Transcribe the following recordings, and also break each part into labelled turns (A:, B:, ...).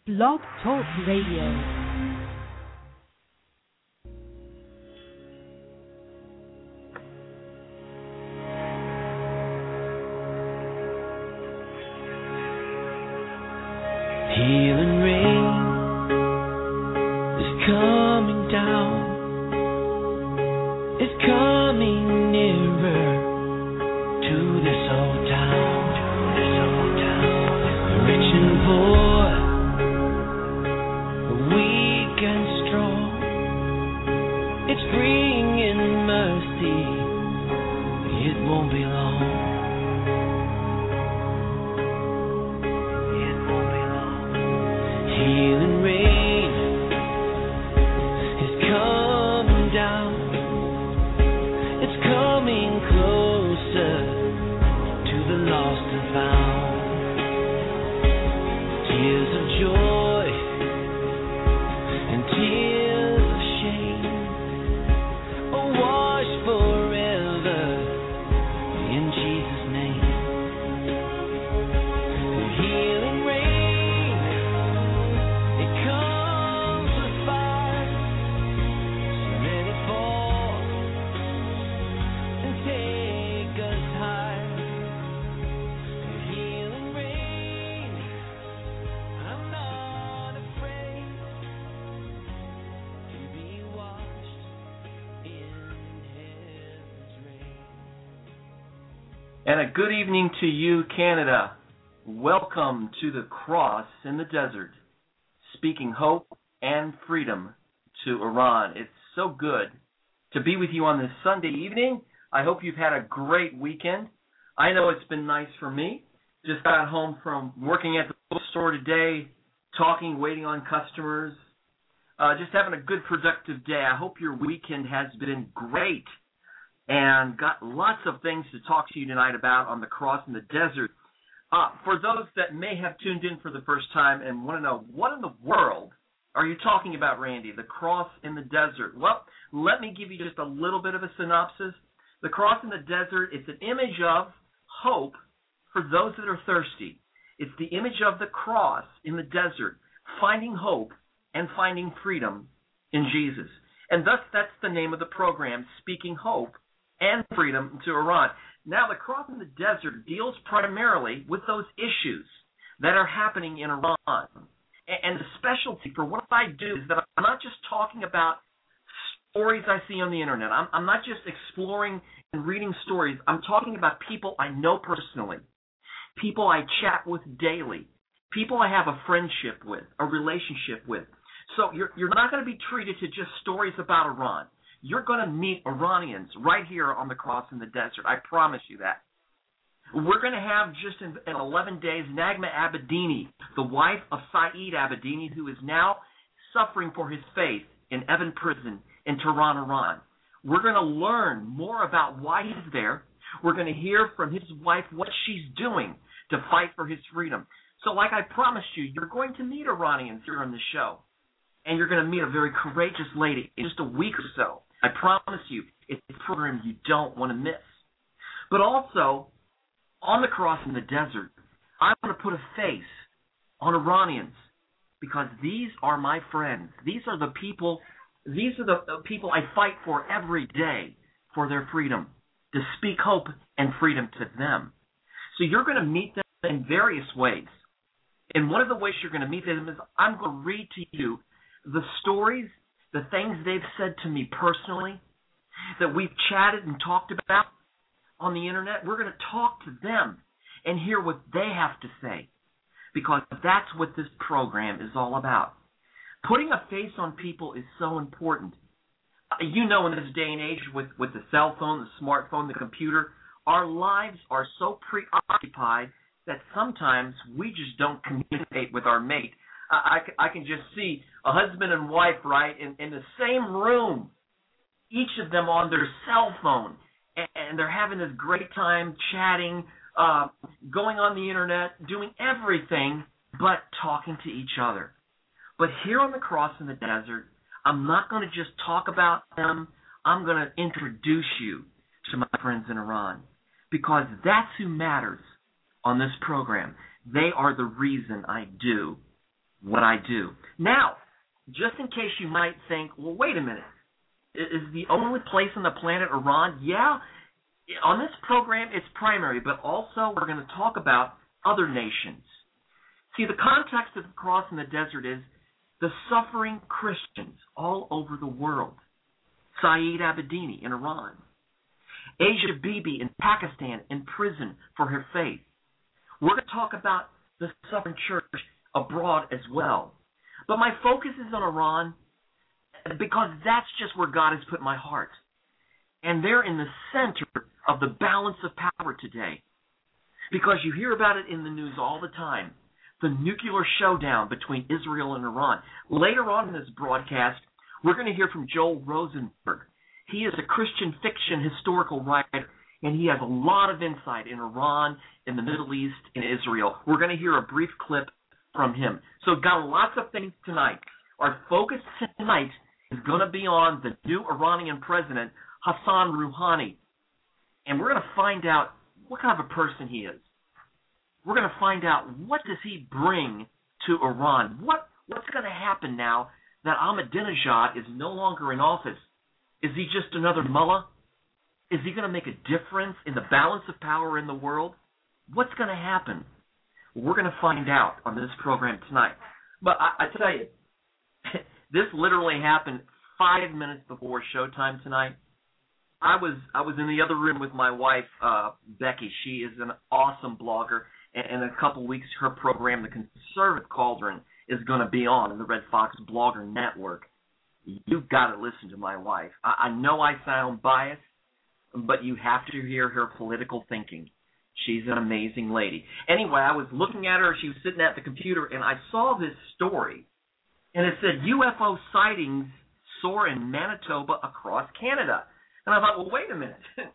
A: Blog Talk Radio.
B: Healing rain is coming down. It's coming nearer to this old town. Rich and poor, weak and strong. It's bringing mercy. It won't be long. Healing rain is coming down. It's coming closer to the lost and found. Tears of joy and tears of shame are washed forever in Jesus' name. The healing rain, it comes with fire. So let it fall and take us higher. The healing rain, I'm not afraid to be washed in heaven's rain.
C: And a good evening to you, Canada. Welcome to the cross in the desert, speaking hope and freedom to Iran. It's so good to be with you on this Sunday evening. I hope you've had a great weekend. I know it's been nice for me. Just got home from working at the bookstore today, talking, waiting on customers, just having a good, productive day. I hope your weekend has been great and got lots of things to talk to you tonight about on the cross in the desert. For those that may have tuned in for the first time and want to know, what in the world are you talking about, Randy? The cross in the desert. Well, let me give you just a little bit of a synopsis. The cross in the desert, it's an image of hope for those that are thirsty. It's the image of the cross in the desert, finding hope and finding freedom in Jesus. And thus, that's the name of the program, Speaking Hope and Freedom to Iran. Now, the cross in the desert deals primarily with those issues that are happening in Iran. And the specialty for what I do is that I'm not just talking about stories I see on the internet. I'm not just exploring and reading stories. I'm talking about people I know personally, people I chat with daily, people I have a friendship with, a relationship with. So you're not going to be treated to just stories about Iran. You're going to meet Iranians right here on the cross in the desert. I promise you that. We're going to have just in 11 days Nagma Abedini, the wife of Saeed Abedini, who is now suffering for his faith in Evin prison in Tehran, Iran. We're going to learn more about why he's there. We're going to hear from his wife what she's doing to fight for his freedom. So like I promised you, you're going to meet Iranians here on the show. And you're going to meet a very courageous lady in just a week or so. I promise you, it's a program you don't want to miss. But also, on the cross in the desert, I want to put a face on Iranians because these are my friends. These are the people I fight for every day for their freedom, to speak hope and freedom to them. So you're going to meet them in various ways. And one of the ways you're going to meet them is I'm going to read to you the stories, the things they've said to me personally, that we've chatted and talked about on the internet. We're going to talk to them and hear what they have to say, because that's what this program is all about. Putting a face on people is so important. You know, in this day and age with the cell phone, the smartphone, the computer, our lives are so preoccupied that sometimes we just don't communicate with our mate. I can just see a husband and wife, right, in the same room, each of them on their cell phone, and they're having this great time chatting, going on the internet, doing everything but talking to each other. But here on the cross in the desert, I'm not going to just talk about them. I'm going to introduce you to my friends in Iran, because that's who matters on this program. They are the reason I do when I do. Now, just in case you might think, well, wait a minute, is the only place on the planet Iran? Yeah, on this program it's primary, but also we're going to talk about other nations. See, the context of the cross in the desert is the suffering Christians all over the world. Saeed Abedini in Iran. Asia Bibi in Pakistan in prison for her faith. We're going to talk about the suffering church abroad as well. But my focus is on Iran because that's just where God has put my heart. And they're in the center of the balance of power today. Because you hear about it in the news all the time. The nuclear showdown between Israel and Iran. Later on in this broadcast, we're going to hear from Joel Rosenberg. He is a Christian fiction historical writer, and he has a lot of insight in Iran, in the Middle East, in Israel. We're going to hear a brief clip from him. So got lots of things tonight. Our focus tonight is going to be on the new Iranian president, Hassan Rouhani. And we're going to find out what kind of a person he is. We're going to find out what does he bring to Iran. What's going to happen now that Ahmadinejad is no longer in office? Is he just another mullah? Is he going to make a difference in the balance of power in the world? What's going to happen? We're going to find out on this program tonight. But I tell you, this literally happened 5 minutes before showtime tonight. I was in the other room with my wife, Becky. She is an awesome blogger. And in a couple weeks, her program, The Conservative Cauldron, is going to be on the Red Fox Blogger Network. You've got to listen to my wife. I know I sound biased, but you have to hear her political thinking. She's an amazing lady. Anyway, I was looking at her. She was sitting at the computer, and I saw this story. And it said, UFO sightings soar in Manitoba across Canada. And I thought, well, wait a minute.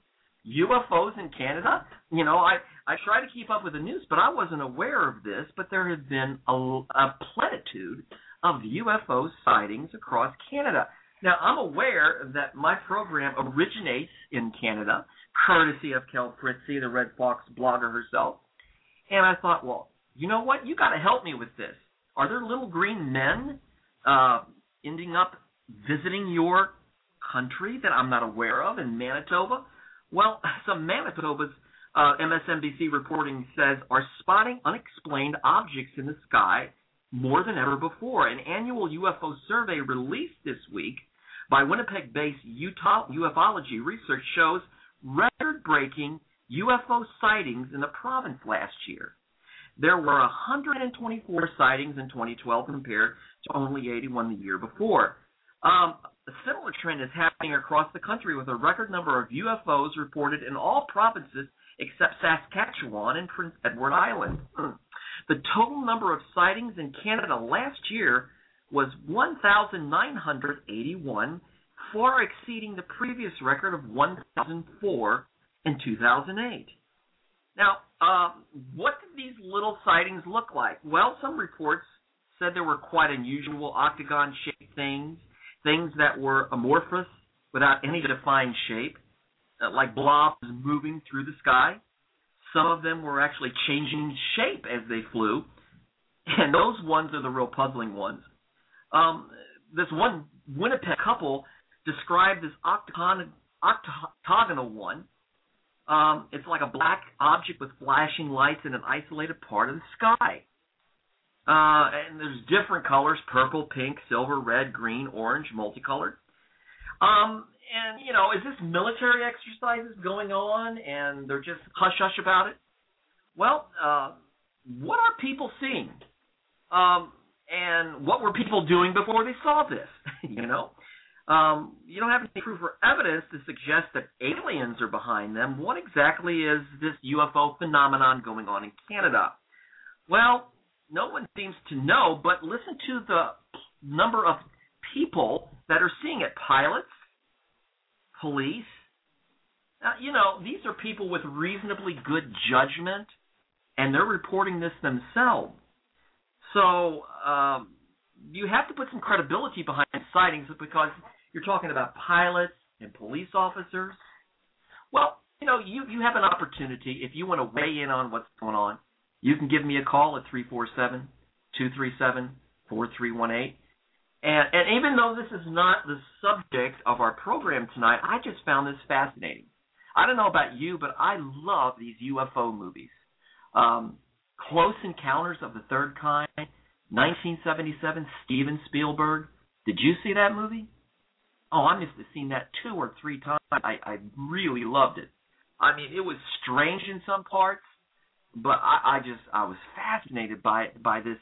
C: UFOs in Canada? You know, I try to keep up with the news, but I wasn't aware of this. But there has been a plenitude of UFO sightings across Canada. Now, I'm aware that my program originates in Canada, courtesy of Kel Fritzy, the Red Fox blogger herself. And I thought, well, you know what? You got to help me with this. Are there little green men ending up visiting your country that I'm not aware of in Manitoba? Well, some Manitoba's MSNBC reporting says are spotting unexplained objects in the sky more than ever before. An annual UFO survey released this week by Winnipeg-based Utah Ufology Research shows record-breaking UFO sightings in the province last year. There were 124 sightings in 2012 compared to only 81 the year before. A similar trend is happening across the country with a record number of UFOs reported in all provinces except Saskatchewan and Prince Edward Island. The total number of sightings in Canada last year was 1,981, far exceeding the previous record of 1,004 in 2008. Now, what did these little sightings look like? Well, some reports said there were quite unusual octagon-shaped things that were amorphous without any defined shape, like blobs moving through the sky. Some of them were actually changing shape as they flew, and those ones are the real puzzling ones. This one Winnipeg couple described this octagonal one. It's like a black object with flashing lights in an isolated part of the sky. And there's different colors, purple, pink, silver, red, green, orange, multicolored. And, you know, is this military exercises going on and they're just hush-hush about it? Well, what are people seeing? And what were people doing before they saw this, you know? You don't have any proof or evidence to suggest that aliens are behind them. What exactly is this UFO phenomenon going on in Canada? Well, no one seems to know, but listen to the number of people that are seeing it. Pilots, police. You know, these are people with reasonably good judgment, and they're reporting this themselves. So you have to put some credibility behind sightings because you're talking about pilots and police officers. Well, you know, you have an opportunity. If you want to weigh in on what's going on, you can give me a call at 347-237-3776. 4318. And even though this is not the subject of our program tonight, I just found this fascinating. I don't know about you, but I love these UFO movies. Close Encounters of the Third Kind, 1977, Steven Spielberg. Did you see that movie? Oh, I must have seen that 2 or 3 times. I really loved it. I mean, it was strange in some parts, but I was fascinated by this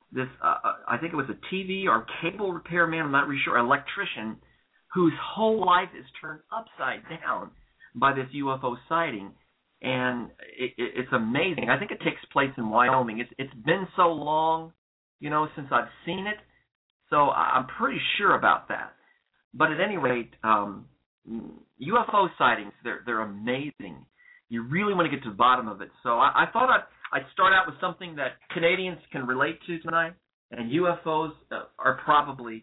C: I think it was a TV or cable repairman, I'm not really sure, electrician, whose whole life is turned upside down by this UFO sighting. And it's amazing. I think it takes place in Wyoming. It's been so long, since I've seen it, so I'm pretty sure about that. But at any rate, UFO sightings, they're amazing. You really want to get to the bottom of it. So I thought I'd start out with something that Canadians can relate to tonight, and UFOs are probably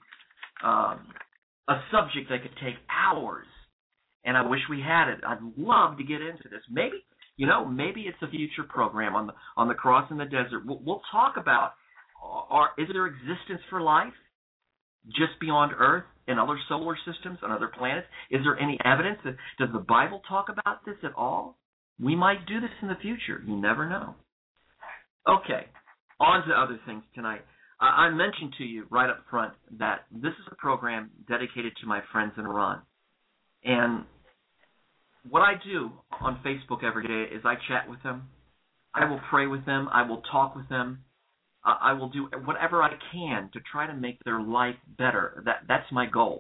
C: a subject that could take hours, and I wish we had it. I'd love to get into this. Maybe it's a future program on the Cross in the Desert. We'll talk about, is there existence for life just beyond Earth in other solar systems, on other planets? Is there any evidence? Does the Bible talk about this at all? We might do this in the future. You never know. Okay, on to other things tonight. I mentioned to you right up front that this is a program dedicated to my friends in Iran. And what I do on Facebook every day is I chat with them. I will pray with them. I will talk with them. I will do whatever I can to try to make their life better. That's my goal.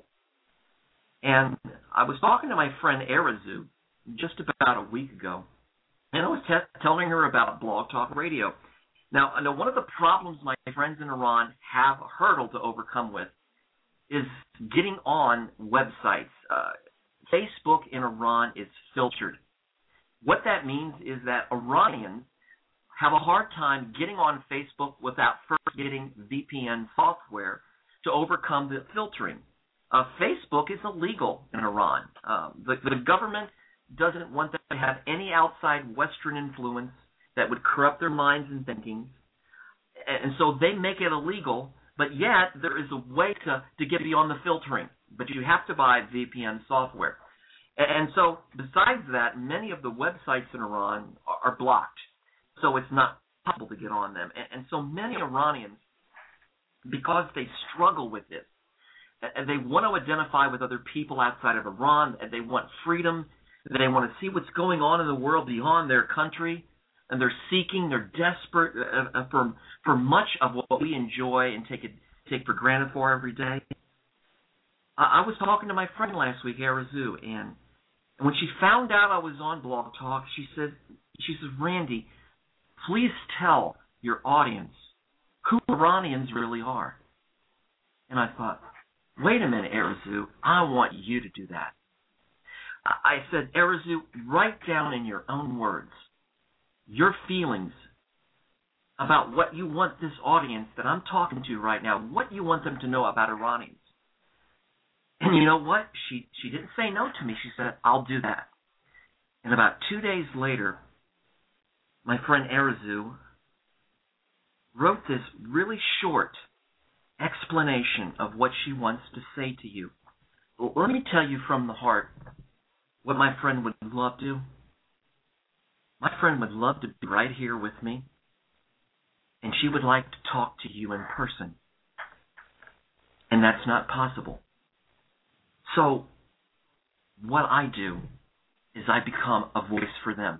C: And I was talking to my friend Arazu just about a week ago, and I was telling her about Blog Talk Radio. Now, I know one of the problems my friends in Iran have a hurdle to overcome with is getting on websites. Facebook in Iran is filtered. What that means is that Iranians have a hard time getting on Facebook without first getting VPN software to overcome the filtering. Facebook is illegal in Iran. The government doesn't want them to have any outside Western influence that would corrupt their minds and thinking. And so they make it illegal, but yet there is a way to get beyond the filtering. But you have to buy VPN software. And so besides that, many of the websites in Iran are blocked. So it's not possible to get on them. And so many Iranians, because they struggle with this, and they want to identify with other people outside of Iran, and they want freedom, they want to see what's going on in the world beyond their country, and they're desperate for much of what we enjoy and take for granted for every day. I was talking to my friend last week, Arazu, and when she found out I was on Blog Talk, she said, Randy, please tell your audience who Iranians really are. And I thought, wait a minute, Arazu, I want you to do that. I said, Arazu, write down in your own words your feelings about what you want this audience that I'm talking to right now, what you want them to know about Iranians. And you know what? She didn't say no to me. She said, I'll do that. And about 2 days later, my friend Arazu wrote this really short explanation of what she wants to say to you. Well, let me tell you from the heart what my friend would love to do. My friend would love to be right here with me, and she would like to talk to you in person. And that's not possible. So what I do is I become a voice for them.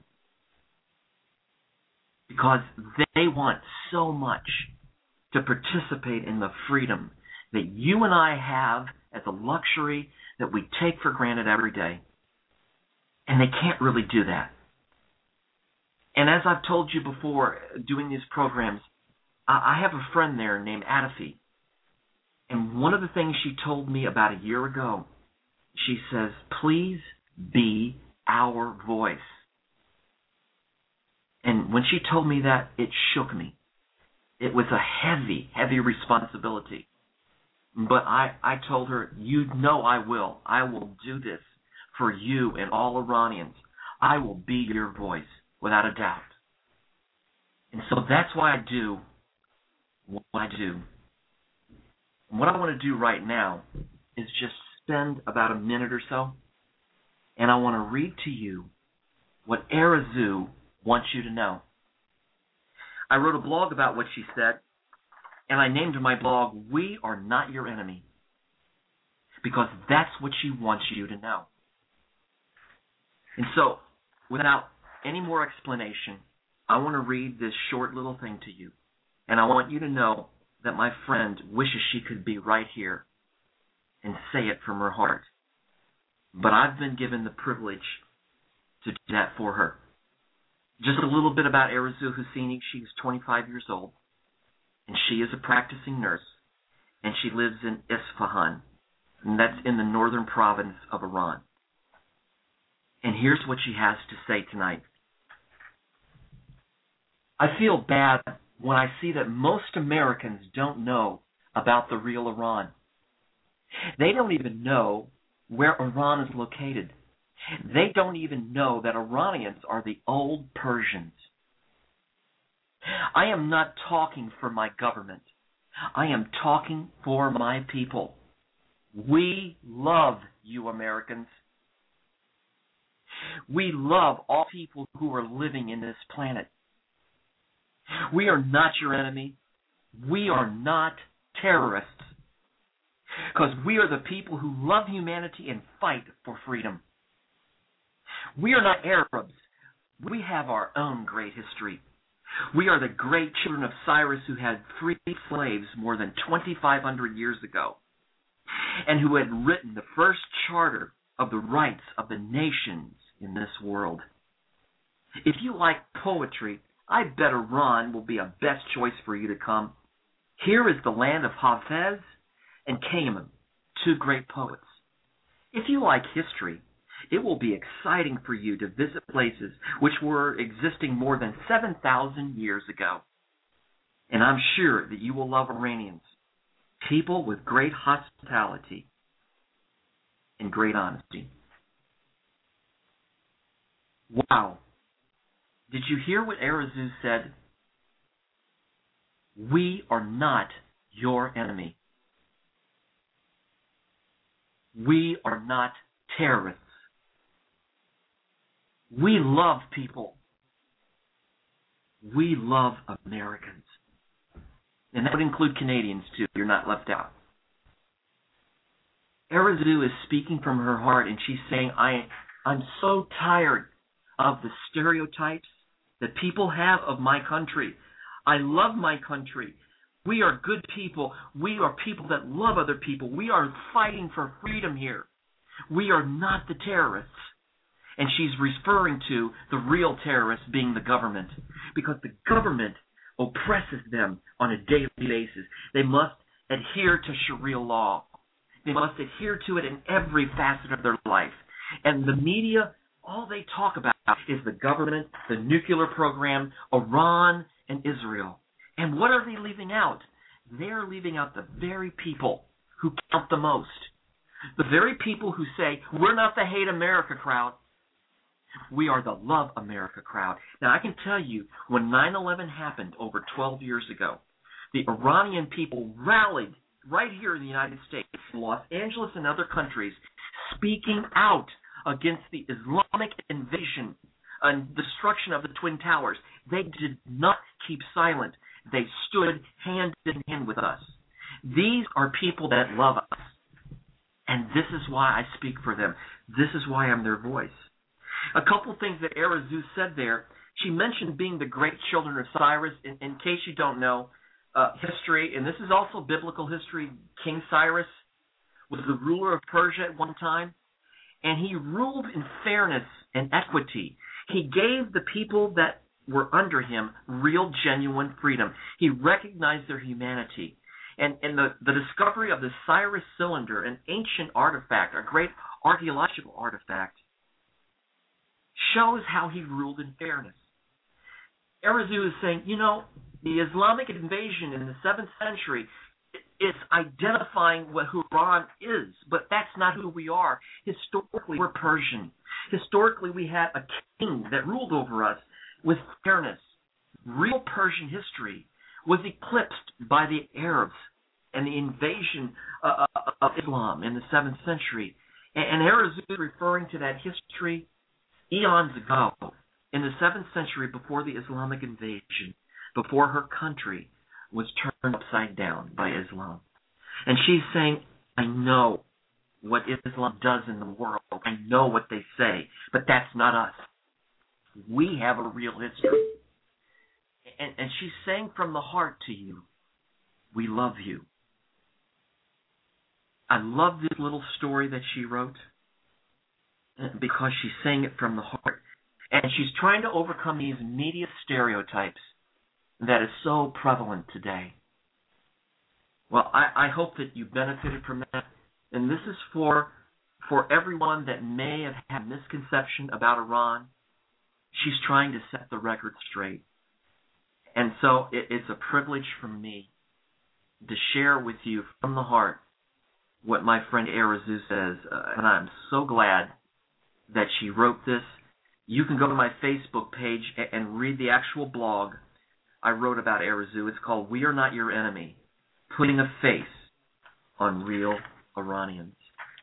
C: Because they want so much to participate in the freedom that you and I have as a luxury that we take for granted every day. And they can't really do that. And as I've told you before, doing these programs, I have a friend there named Adafi. And one of the things she told me about a year ago, she says, please be our voice. And when she told me that, it shook me. It was a heavy, heavy responsibility. But I told her, you know I will. I will do this for you and all Iranians. I will be your voice, without a doubt. And so that's why I do what I do. What I want to do right now is just spend about a minute or so, and I want to read to you what Arezou wants you to know. I wrote a blog about what she said, and I named my blog, "We Are Not Your Enemy," because that's what she wants you to know. And so, without any more explanation, I want to read this short little thing to you, and I want you to know that my friend wishes she could be right here and say it from her heart. But I've been given the privilege to do that for her. Just a little bit about Arezou Husseini. She's 25 years old, and she is a practicing nurse, and she lives in Isfahan, and that's in the northern province of Iran. And here's what she has to say tonight. I feel bad when I see that most Americans don't know about the real Iran. They don't even know where Iran is located. They don't even know that Iranians are the old Persians. I am not talking for my government. I am talking for my people. We love you, Americans. We love all people who are living in this planet. We are not your enemy. We are not terrorists. Because we are the people who love humanity and fight for freedom. We are not Arabs. We have our own great history. We are the great children of Cyrus who had freed slaves more than 2,500 years ago, and who had written the first charter of the rights of the nations in this world. If you like poetry, I bet Iran will be a best choice for you to come. Here is the land of Hafez and Kayman, two great poets. If you like history, it will be exciting for you to visit places which were existing more than 7,000 years ago. And I'm sure that you will love Iranians, people with great hospitality and great honesty. Wow. Did you hear what Arezou said? We are not your enemy. We are not terrorists. We love people. We love Americans. And that would include Canadians, too. You're not left out. Arezou is speaking from her heart, and she's saying, I'm so tired of the stereotypes that people have of my country. I love my country. We are good people. We are people that love other people. We are fighting for freedom here. We are not the terrorists. And she's referring to the real terrorists being the government, because the government oppresses them on a daily basis. They must adhere to Sharia law. They must adhere to it in every facet of their life. And the media, all they talk about is the government, the nuclear program, Iran, and Israel. And what are they leaving out? They're leaving out the very people who count the most. The very people who say, we're not the hate America crowd. We are the love America crowd. Now, I can tell you, when 9/11 happened over 12 years ago, the Iranian people rallied right here in the United States, Los Angeles and other countries, speaking out against the Islamic invasion and destruction of the Twin Towers. They did not keep silent. They stood hand in hand with us. These are people that love us. And this is why I speak for them. This is why I'm their voice. A couple things that Arezou said there. She mentioned being the great children of Cyrus. In case you don't know, history, and this is also biblical history, King Cyrus was the ruler of Persia at one time, and he ruled in fairness and equity. He gave the people that were under him real, genuine freedom. He recognized their humanity. And the discovery of the Cyrus cylinder, an ancient artifact, a great archaeological artifact, shows how he ruled in fairness. Arezou is saying, the Islamic invasion in the 7th century is identifying who Iran is, but that's not who we are. Historically, we're Persian. Historically, we had a king that ruled over us with fairness. Real Persian history was eclipsed by the Arabs and the invasion of Islam in the 7th century. And Arizuz is referring to that history eons ago, in the 7th century, before the Islamic invasion, before her country was turned upside down by Islam. And she's saying, I know what Islam does in the world. I know what they say, but that's not us. We have a real history. And she's saying from the heart to you, we love you. I love this little story that she wrote because she's saying it from the heart. And she's trying to overcome these media stereotypes that is so prevalent today. Well, I hope that you benefited from that. And this is for everyone that may have had misconception about Iran. She's trying to set the record straight. And so it's a privilege for me to share with you from the heart what my friend Arizuz says. And I'm so glad that she wrote this. You can go to my Facebook page and read the actual blog I wrote about Arizuz. It's called We Are Not Your Enemy, Putting a Face on Real Iranians.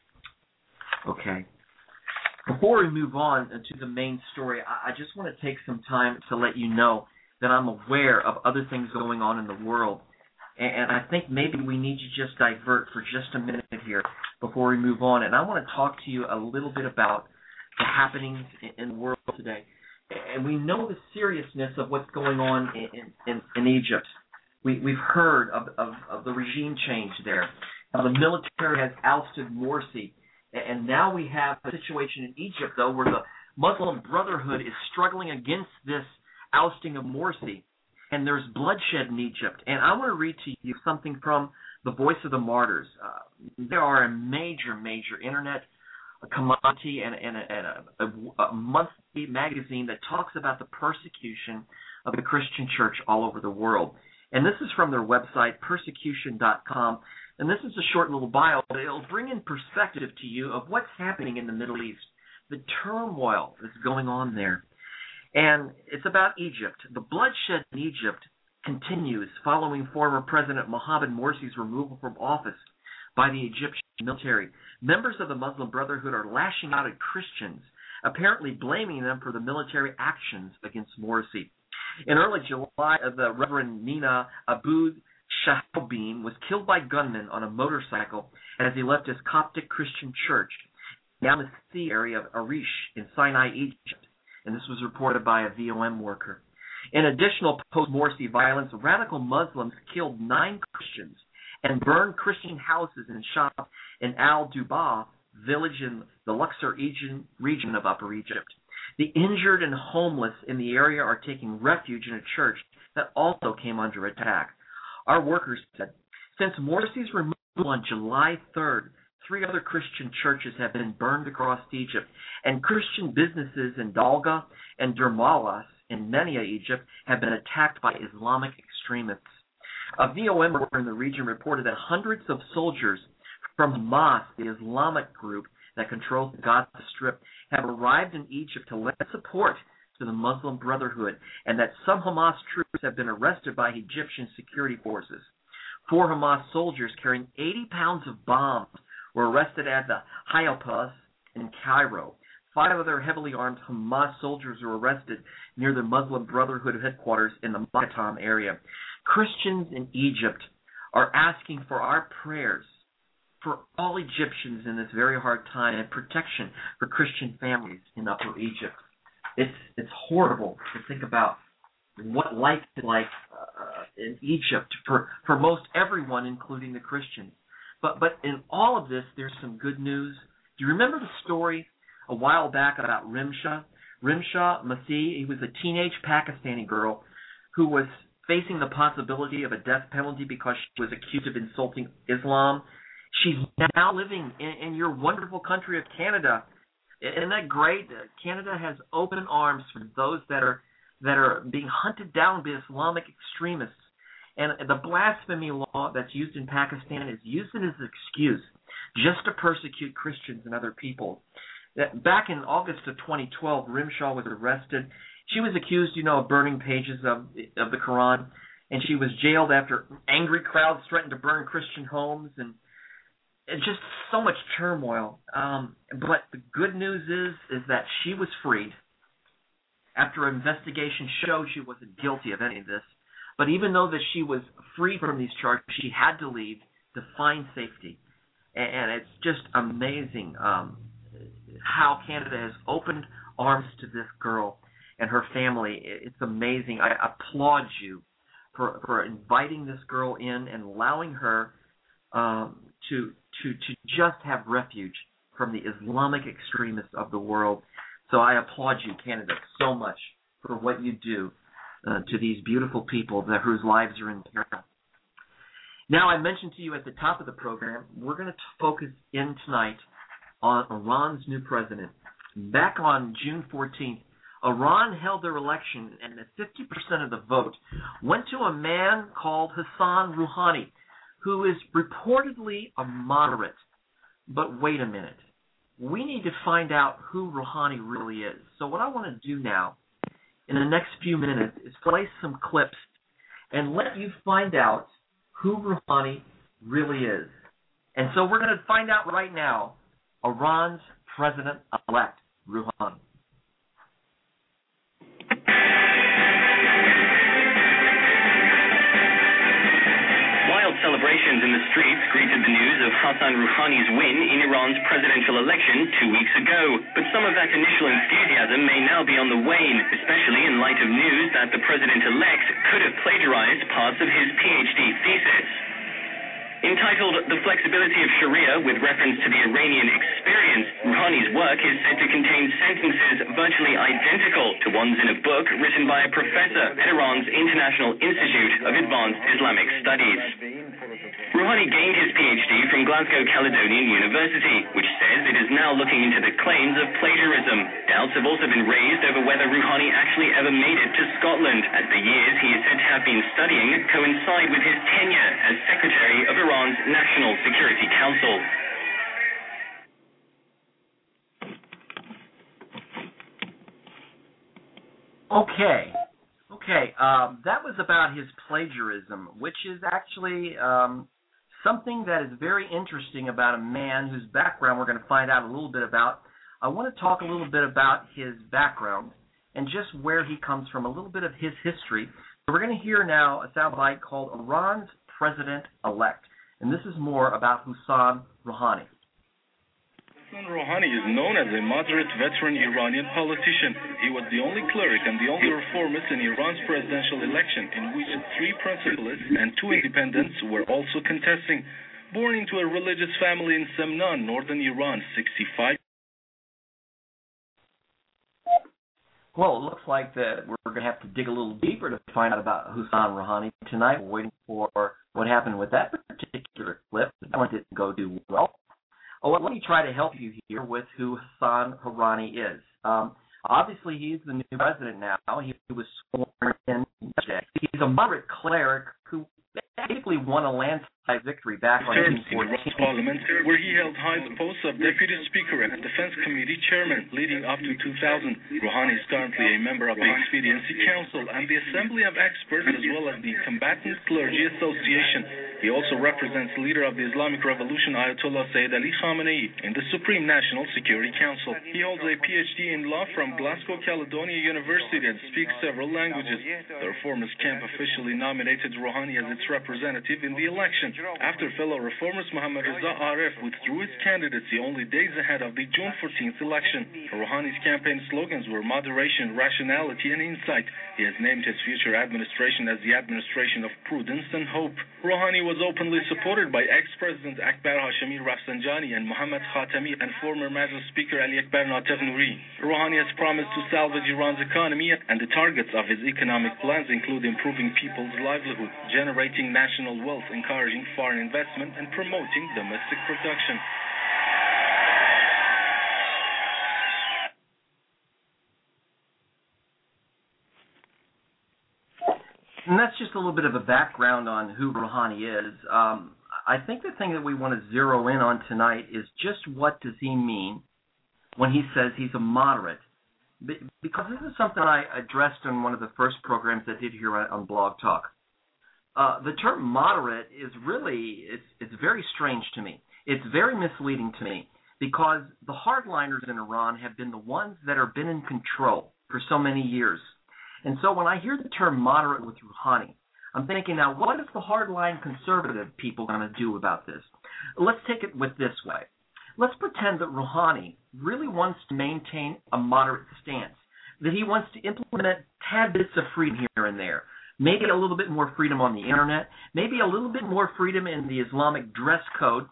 C: Okay. Before we move on to the main story, I just want to take some time to let you know that I'm aware of other things going on in the world. And I think maybe we need to just divert for just a minute here before we move on. And I want to talk to you a little bit about the happenings in the world today. And we know the seriousness of what's going on in Egypt. We've heard of the regime change there. Now, the military has ousted Morsi. And now we have a situation in Egypt, though, where the Muslim Brotherhood is struggling against this ousting of Morsi. And there's bloodshed in Egypt. And I want to read to you something from the Voice of the Martyrs. They are a major, major internet commodity and a monthly magazine that talks about the persecution of the Christian church all over the world. And this is from their website, persecution.com. And this is a short little bio, but it'll bring in perspective to you of what's happening in the Middle East, the turmoil that's going on there. And it's about Egypt. The bloodshed in Egypt continues following former President Mohamed Morsi's removal from office by the Egyptian military. Members of the Muslim Brotherhood are lashing out at Christians, apparently blaming them for the military actions against Morsi. In early July, the Reverend Nina Abu Shahabin was killed by gunmen on a motorcycle as he left his Coptic Christian church down the sea area of Arish in Sinai, Egypt. And this was reported by a VOM worker. In additional post-Morsi violence, radical Muslims killed 9 Christians and burned Christian houses and shops in Al-Duba village in the Luxor region of Upper Egypt. The injured and homeless in the area are taking refuge in a church that also came under attack. Our workers said, since Morsi's removal on July 3rd, 3 other Christian churches have been burned across Egypt, and Christian businesses in Dalga and Dermalas in Menia, Egypt, have been attacked by Islamic extremists. A VOM worker in the region reported that hundreds of soldiers from Hamas, the Islamic group that controls the Gaza Strip, have arrived in Egypt to lend support to the Muslim Brotherhood, and that some Hamas troops have been arrested by Egyptian security forces. 4 Hamas soldiers carrying 80 pounds of bombs were arrested at the Hayapus in Cairo. 5 other heavily armed Hamas soldiers were arrested near the Muslim Brotherhood headquarters in the Makatam area. Christians in Egypt are asking for our prayers for all Egyptians in this very hard time and protection for Christian families in Upper Egypt. It's horrible to think about what life is like in Egypt for most everyone, including the Christians. But in all of this, there's some good news. Do you remember the story a while back about Rimsha? Rimsha Masih, he was a teenage Pakistani girl who was facing the possibility of a death penalty because she was accused of insulting Islam. She's now living in your wonderful country of Canada. Isn't that great? Canada has open arms for those that are being hunted down by Islamic extremists. And the blasphemy law that's used in Pakistan is used as an excuse just to persecute Christians and other people. Back in August of 2012, Rimshaw was arrested. She was accused, of burning pages of the Quran. and she was jailed after angry crowds threatened to burn Christian homes, and just so much turmoil. But the good news is that she was freed after an investigation showed she wasn't guilty of any of this. But even though that she was free from these charges, she had to leave to find safety. And it's just amazing how Canada has opened arms to this girl and her family. It's amazing. I applaud you for inviting this girl in and allowing her to just have refuge from the Islamic extremists of the world. So I applaud you, Canada, so much for what you do to these beautiful people whose lives are in peril. Now, I mentioned to you at the top of the program, we're going to focus in tonight on Iran's new president. Back on June 14th, Iran held their election, and 50% of the vote went to a man called Hassan Rouhani, who is reportedly a moderate. But wait a minute. We need to find out who Rouhani really is. So what I want to do now, in the next few minutes, is play some clips and let you find out who Rouhani really is. And so we're going to find out right now Iran's president-elect, Rouhani.
D: Wild celebrations in the streets greeted the news of Hassan Rouhani's win in Iran's presidential election 2 weeks ago. But some of that initial enthusiasm may now be on the wane, especially in light of news that the president-elect could have plagiarized parts of his PhD thesis. Entitled The Flexibility of Sharia with reference to the Iranian experience, Rouhani's work is said to contain sentences virtually identical to ones in a book written by a professor at Iran's International Institute of Advanced Islamic Studies. Rouhani gained his PhD from Glasgow Caledonian University, which says it is now looking into the claims of plagiarism. Doubts have also been raised over whether Rouhani actually ever made it to Scotland, as the years he is said to have been studying coincide with his tenure as Secretary of Iran's National Security Council.
C: Okay, that was about his plagiarism, which is actually something that is very interesting about a man whose background we're going to find out a little bit about. I want to talk a little bit about his background and just where he comes from, a little bit of his history. So we're going to hear now a soundbite called Iran's President-Elect, and this is more about Hassan Rouhani.
E: Hassan Rouhani is known as a moderate veteran Iranian politician. He was the only cleric and the only reformist in Iran's presidential election, in which 3 principalists and 2 independents were also contesting. Born into a religious family in Semnan, northern Iran, 65.
C: Well, it looks like that we're going to have to dig a little deeper to find out about Hassan Rouhani tonight. We're waiting for what happened with that particular clip. That one didn't go too well. Let me try to help you here with who Hassan Rouhani is. Obviously, he's the new president now. He was sworn in yesterday. He's a moderate cleric who basically won a landslide victory back on June 14th.
E: Parliament, where he held high posts of Deputy Speaker and Defense Committee Chairman leading up to 2000. Rouhani is currently a member of the Expediency Council and the Assembly of Experts, as well as the Combatant Clergy Association. He also represents leader of the Islamic Revolution, Ayatollah Sayyid Ali Khamenei, in the Supreme National Security Council. He holds a PhD in law from Glasgow Caledonia University and speaks several languages. The reformist camp officially nominated Rouhani as its representative in the election, after fellow reformist Mohammad Reza Aref withdrew his candidacy only days ahead of the June 14th election. Rouhani's campaign slogans were moderation, rationality, and insight. He has named his future administration as the administration of prudence and hope. Rouhani was openly supported by ex-presidents Akbar Hashemi Rafsanjani and Mohammad Khatami and former Majlis Speaker Ali Akbar Natef Nouri. Rouhani has promised to salvage Iran's economy, and the targets of his economic plans include improving people's livelihood, generating national wealth, encouraging foreign investment, and promoting domestic production.
C: And that's just a little bit of a background on who Rouhani is. I think the thing that we want to zero in on tonight is just what does he mean when he says he's a moderate. Because this is something I addressed in one of the first programs I did here on Blog Talk. the term moderate is really, it's very strange to me. It's very misleading to me because the hardliners in Iran have been the ones that have been in control for so many years. And so when I hear the term moderate with Rouhani, I'm thinking, now, what is the hardline conservative people going to do about this? Let's take it with this way. Let's pretend that Rouhani really wants to maintain a moderate stance, that he wants to implement tad bits of freedom here and there, maybe a little bit more freedom on the internet, maybe a little bit more freedom in the Islamic dress code.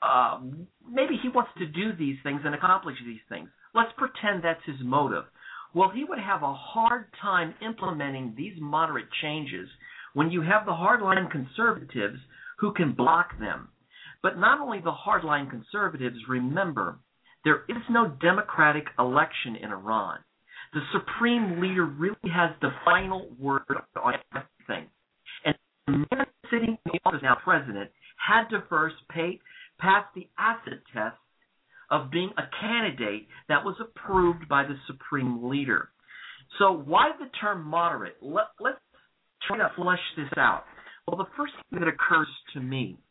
C: Maybe he wants to do these things and accomplish these things. Let's pretend that's his motive. Well, he would have a hard time implementing these moderate changes when you have the hardline conservatives who can block them. But not only the hardline conservatives, remember, there is no democratic election in Iran. The supreme leader really has the final word on everything. And the man sitting in the office now, president, had to first pass the acid test of being a candidate that was approved by the supreme leader. So why the term moderate? Let's try to flesh this out. Well, the first thing that occurs to me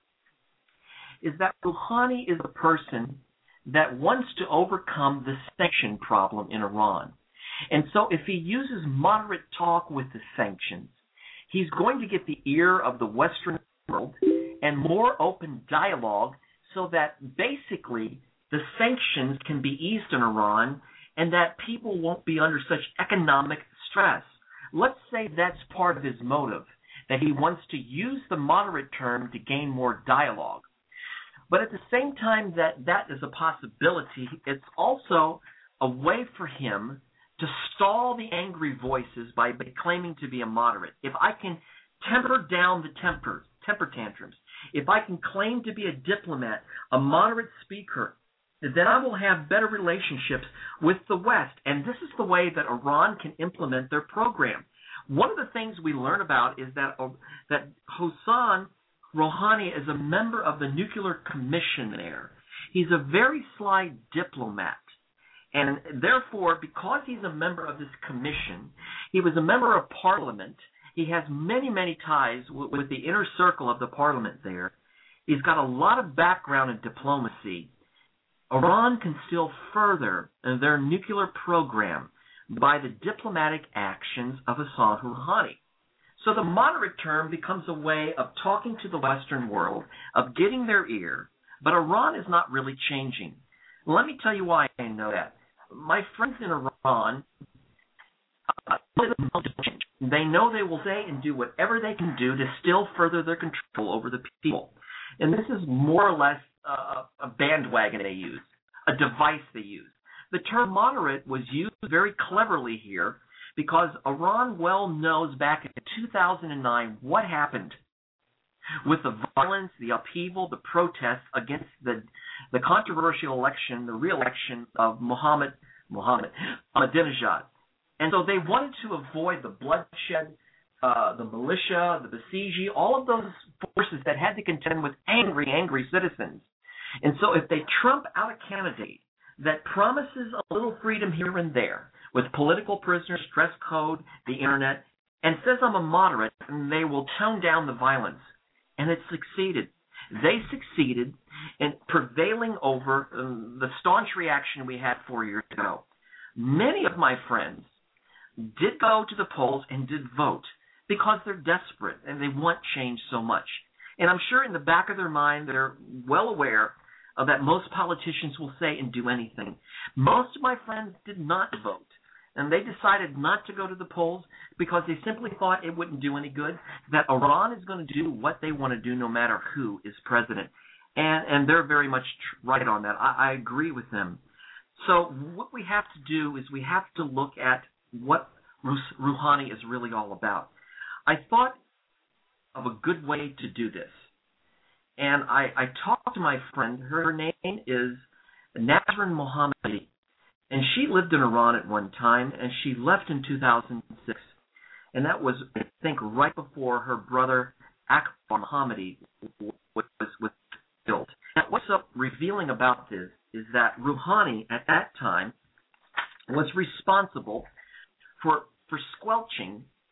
C: is that Rouhani is a person that wants to overcome the sanction problem in Iran. And so if he uses moderate talk with the sanctions, he's going to get the ear of the Western world and more open dialogue so that basically the sanctions can be eased in Iran and that people won't be under such economic stress. Let's say that's part of his motive, that he wants to use the moderate term to gain more dialogue. But at the same time that is a possibility, it's also a way for him to stall the angry voices by claiming to be a moderate. If I can temper down the temper tantrums, if I can claim to be a diplomat, a moderate speaker, then I will have better relationships with the West. And this is the way that Iran can implement their program. One of the things we learn about is that Hassan Rouhani is a member of the Nuclear Commission there. He's a very sly diplomat. And therefore, because he's a member of this commission, he was a member of parliament. He has many, many ties with the inner circle of the parliament there. He's got a lot of background in diplomacy. Iran can still further their nuclear program by the diplomatic actions of Hassan Rouhani. So the moderate term becomes a way of talking to the Western world, of getting their ear, but Iran is not really changing. Let me tell you why I know that. My friends in Iran, they know they will say and do whatever they can do to still further their control over the people. And this is more or less a bandwagon they use, a device they use. The term moderate was used very cleverly here because Iran well knows back in 2009 what happened with the violence, the upheaval, the protests against the controversial election, the re-election of Ahmadinejad. And so they wanted to avoid the bloodshed, the militia, the Basiji, all of those forces that had to contend with angry citizens. And so if they trump out a candidate that promises a little freedom here and there with political prisoners, dress code, the internet, and says I'm a moderate, and they will tone down the violence. And it succeeded. They succeeded in prevailing over the staunch reaction we had 4 years ago. Many of my friends did go to the polls and did vote because they're desperate and they want change so much. And I'm sure in the back of their mind they're well aware of that most politicians will say and do anything. Most of my friends did not vote. And they decided not to go to the polls because they simply thought it wouldn't do any good, that Iran is going to do what they want to do no matter who is president. And they're very much right on that. I agree with them. So what we have to do is we have to look at what Rouhani is really all about. I thought of a good way to do this. And I talked to my friend. Her name is Nasrin Mohammadi. And she lived in Iran at one time, and she left in 2006. And that was, I think, right before her brother Akbar Mohammadi was killed. Now, what's revealing about this is that Rouhani, at that time, was responsible for squelching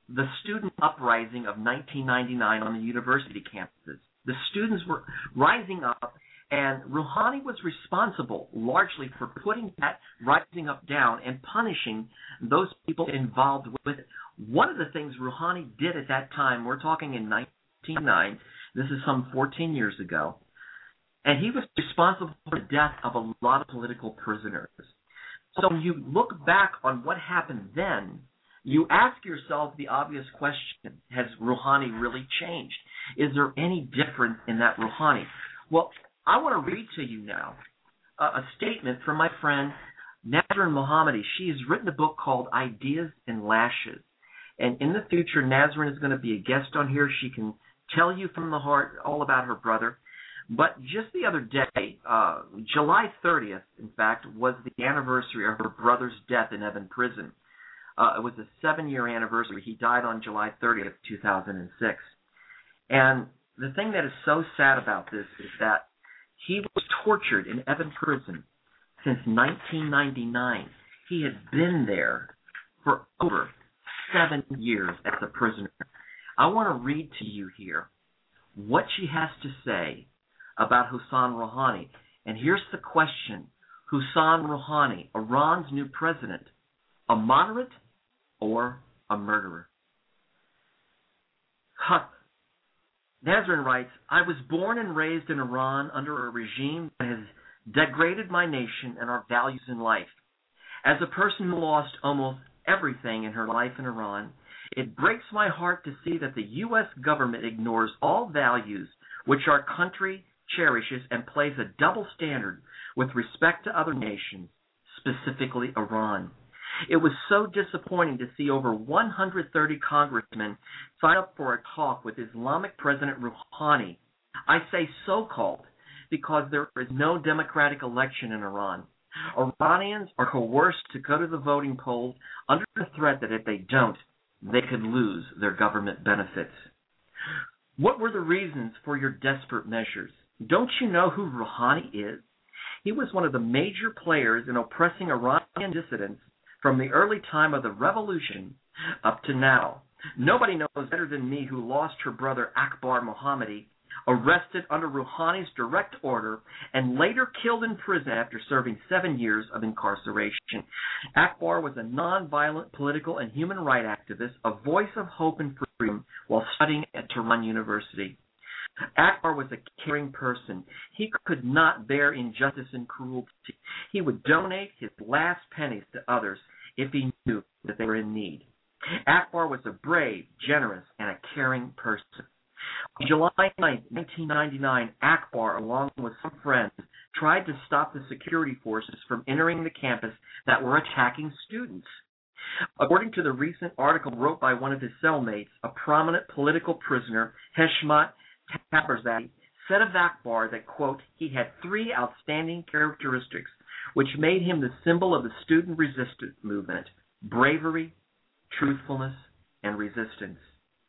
C: the student uprising of 1999 on the university campuses. The students were rising up, and Rouhani was responsible largely for putting that rising up down and punishing those people involved with it. One of the things Rouhani did at that time, we're talking in 1999, this is some 14 years ago, and he was responsible for the death of a lot of political prisoners. So when you look back on what happened then, you ask yourself the obvious question, has Rouhani really changed? Is there any difference in that Rouhani? Well, I want to read to you now a statement from my friend Nazrin Mohammadi. She has written a book called Ideas and Lashes. And in the future, Nazrin is going to be a guest on here. She can tell you from the heart all about her brother. But just the other day, July 30th, in fact, was the anniversary of her brother's death in Evin Prison. It was a 7-year anniversary. He died on July 30th, 2006. And the thing that is so sad about this is that he was tortured in Evin Prison since 1999. He had been there for over 7 years as a prisoner. I want to read to you here what she has to say about Hassan Rouhani. And here's the question. Hassan Rouhani, Iran's new president, a moderate or a murderer? Nazrin writes, I was born and raised in Iran under a regime that has degraded my nation and our values in life. As a person who lost almost everything in her life in Iran, it breaks my heart to see that the U.S. government ignores all values which our country cherishes and plays a double standard with respect to other nations, specifically Iran. It was so disappointing to see over 130 congressmen sign up for a talk with Islamic President Rouhani. I say so-called because there is no democratic election in Iran. Iranians are coerced to go to the voting polls under the threat that if they don't, they could lose their government benefits. What were the reasons for your desperate measures? Don't you know who Rouhani is? He was one of the major players in oppressing Iranian dissidents from the early time of the revolution up to now. Nobody knows better than me who lost her brother Akbar Mohammadi, arrested under Rouhani's direct order, and later killed in prison after serving 7 years of incarceration. Akbar was a nonviolent political and human rights activist, a voice of hope and freedom while studying at Tehran University. Akbar was a caring person. He could not bear injustice and cruelty. He would donate his last pennies to others if he knew that they were in need. Akbar was a brave, generous, and a caring person. On July 9, 1999, Akbar, along with some friends, tried to stop the security forces from entering the campus that were attacking students. According to the recent article wrote by one of his cellmates, a prominent political prisoner, Heshmat Tabarzadeh, said of Akbar that, quote, he had 3 outstanding characteristics which made him the symbol of the student resistance movement: bravery, truthfulness, and resistance.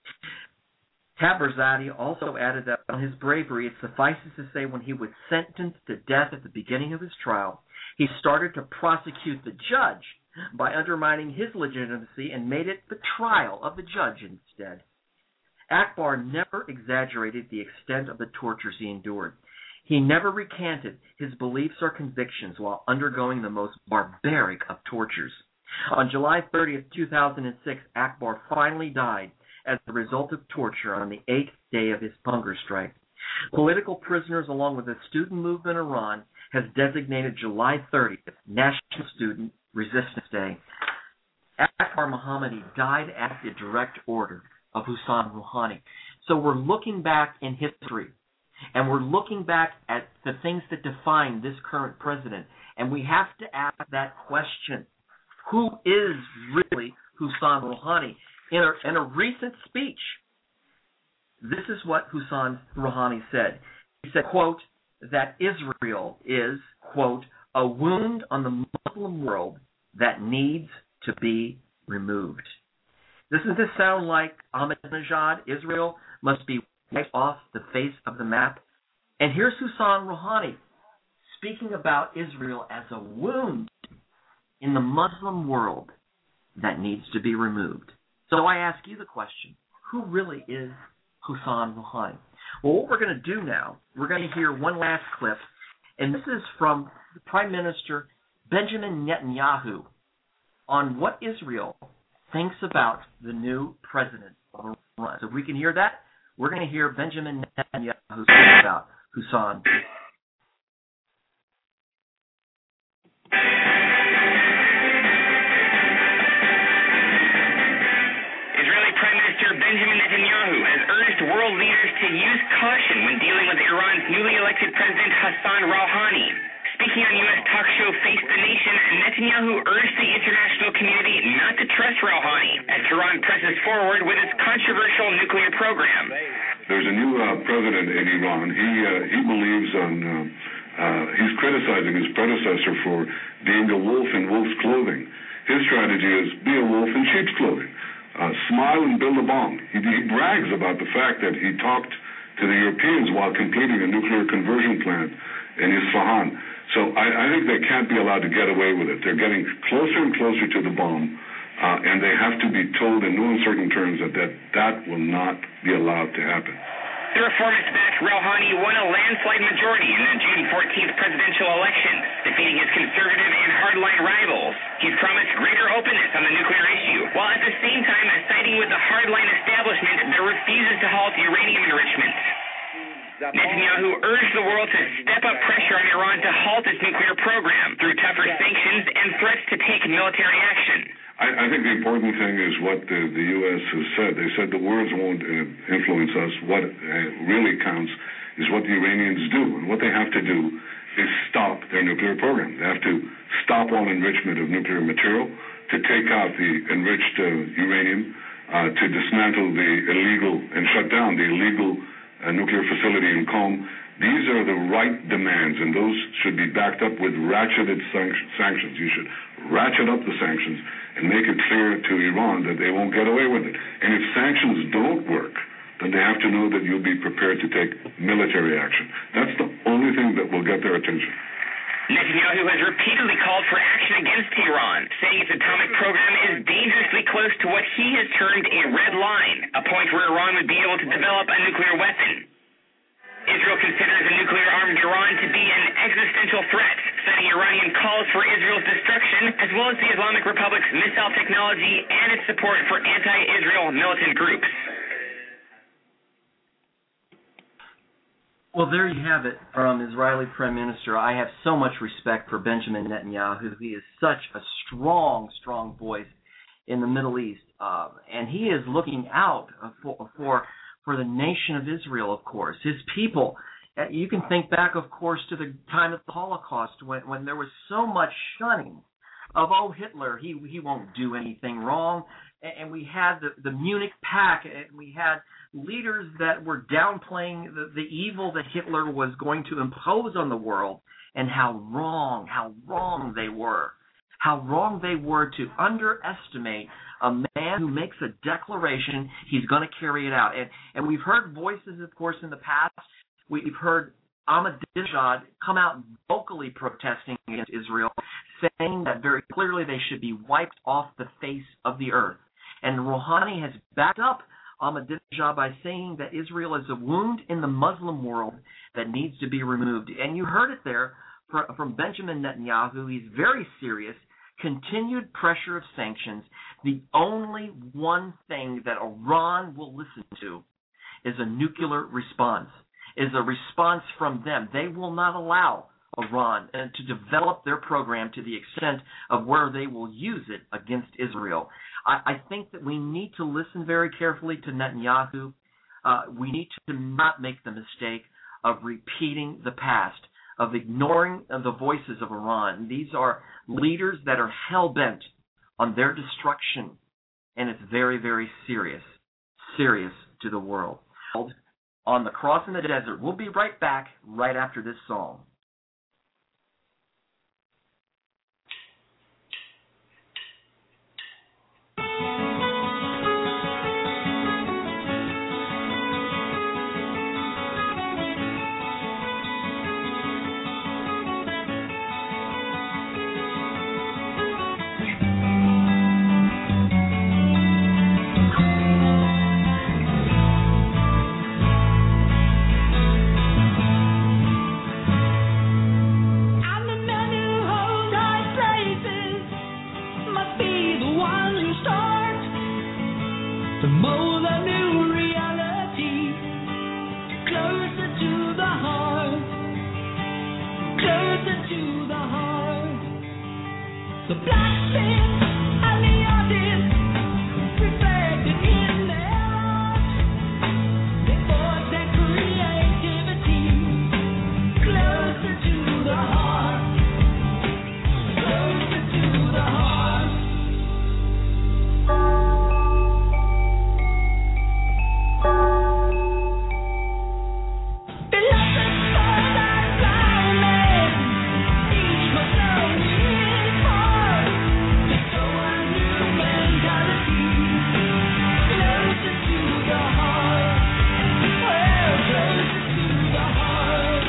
C: Tabarzadeh also added that on his bravery, it suffices to say when he was sentenced to death at the beginning of his trial, he started to prosecute the judge by undermining his legitimacy and made it the trial of the judge instead. Akbar never exaggerated the extent of the tortures he endured. He never recanted his beliefs or convictions while undergoing the most barbaric of tortures. On July 30th, 2006, Akbar finally died as a result of torture on the 8th day of his hunger strike. Political prisoners, along with the student movement in Iran, has designated July 30th National Student Resistance Day. Akbar Mohammadi died at the direct order of Hassan Rouhani. So we're looking back in history, and we're looking back at the things that define this current president, and we have to ask that question. Who is really Hassan Rouhani? In a recent speech, this is what Hassan Rouhani said. He said, quote, that Israel is, quote, a wound on the Muslim world that needs to be removed. Doesn't this sound like Ahmadinejad? Israel must be wiped off the face of the map. And here's Hassan Rouhani speaking about Israel as a wound in the Muslim world that needs to be removed. So I ask you the question, who really is Hassan Rouhani? Well, what we're going to do now, we're going to hear one last clip, and this is from Prime Minister Benjamin Netanyahu on what Israel thinks about the new president of Iran. So if we can hear that, we're going to hear Benjamin Netanyahu speak about Hassan.
D: Israeli Prime Minister Benjamin Netanyahu has urged world leaders to use caution when dealing with Iran's newly elected president Hassan Rouhani. Speaking on U.S. talk show Face the Nation, Netanyahu urged the international community not to trust Rouhani as Tehran presses forward with its controversial nuclear program.
F: There's a new president in Iran. He believes he's criticizing his predecessor for being a wolf in wolf's clothing. His strategy is be a wolf in sheep's clothing. Smile and build a bomb. He brags about the fact that he talked to the Europeans while completing a nuclear conversion plant in Isfahan. So I think they can't be allowed to get away with it. They're getting closer and closer to the bomb, and they have to be told in no uncertain terms that will not be allowed to happen.
D: The reformist-backed Rouhani won a landslide majority in the June 14th presidential election, defeating his conservative and hardline rivals. He's promised greater openness on the nuclear issue, while at the same time siding with the hardline establishment that refuses to halt uranium enrichment. Netanyahu urged the world to step up pressure on Iran to halt its nuclear program through tougher sanctions and threats to take military action.
F: I think the important thing is what the U.S. has said. They said the words won't influence us. What really counts is what the Iranians do. And what they have to do is stop their nuclear program. They have to stop all enrichment of nuclear material, to take out the enriched uranium, to dismantle the illegal and shut down the illegal nuclear facility in Qom. These are the right demands, and those should be backed up with ratcheted sanctions. You should ratchet up the sanctions and make it clear to Iran that they won't get away with it. And if sanctions don't work, then they have to know that you'll be prepared to take military action. That's the only thing that will get their attention.
D: Netanyahu has repeatedly called for action against Iran, saying its atomic program is dangerously close to what he has termed a red line, a point where Iran would be able to develop a nuclear weapon. Israel considers a nuclear-armed Iran to be an existential threat, citing Iranian calls for Israel's destruction, as well as the Islamic Republic's missile technology and its support for anti-Israel militant groups.
C: Well, there you have it from Israeli Prime Minister. I have so much respect for Benjamin Netanyahu. He is such a strong, strong voice in the Middle East, and he is looking out for the nation of Israel, of course, his people. You can think back, of course, to the time of the Holocaust when there was so much shunning of, oh, Hitler, he won't do anything wrong. And we had the Munich Pact, and we had leaders that were downplaying the evil that Hitler was going to impose on the world, and how wrong they were. How wrong they were to underestimate a man who makes a declaration, he's going to carry it out. And we've heard voices, of course, in the past. We've heard Ahmadinejad come out vocally protesting against Israel, saying that very clearly they should be wiped off the face of the earth. And Rouhani has backed up Ahmadinejad by saying that Israel is a wound in the Muslim world that needs to be removed. And you heard it there from Benjamin Netanyahu. He's very serious. Continued pressure of sanctions. The only one thing that Iran will listen to is a nuclear response, is a response from them. They will not allow Iran to develop their program to the extent of where they will use it against Israel. I think that we need to listen very carefully to Netanyahu. We need to not make the mistake of repeating the past, of ignoring the voices of Iran. These are leaders that are hell-bent on their destruction, and it's very, very serious to the world. On the Cross in the Desert. We'll be right back right after this song.
B: to the heart. The blacksmith and the artist reflected in their art. They forged their creativity closer to the heart. Closer to the heart. Philosophers and plowmen, each must know his part to show a new mentality closer to the heart. Well, closer to the heart.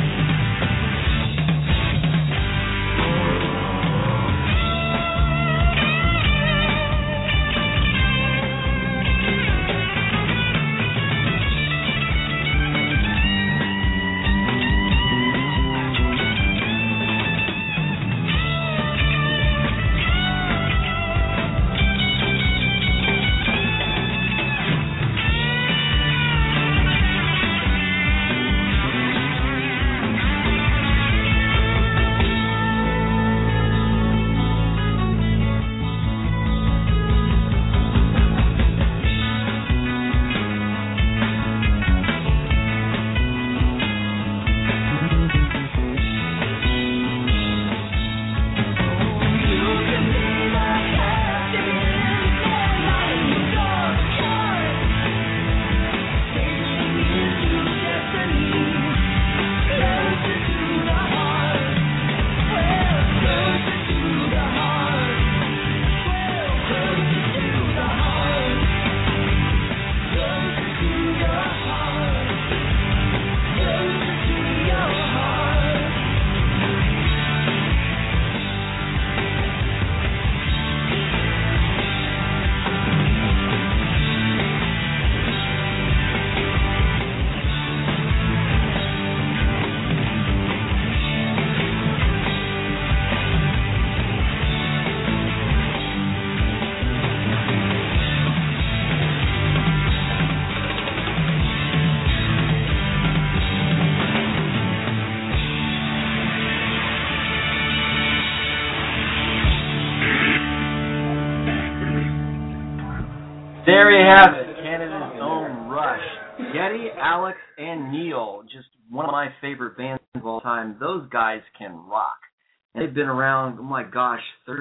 C: There you have it, Canada's own Rush. Geddy, Alex, and Neil, just one of my favorite bands of all time. Those guys can rock. And they've been around, oh my gosh,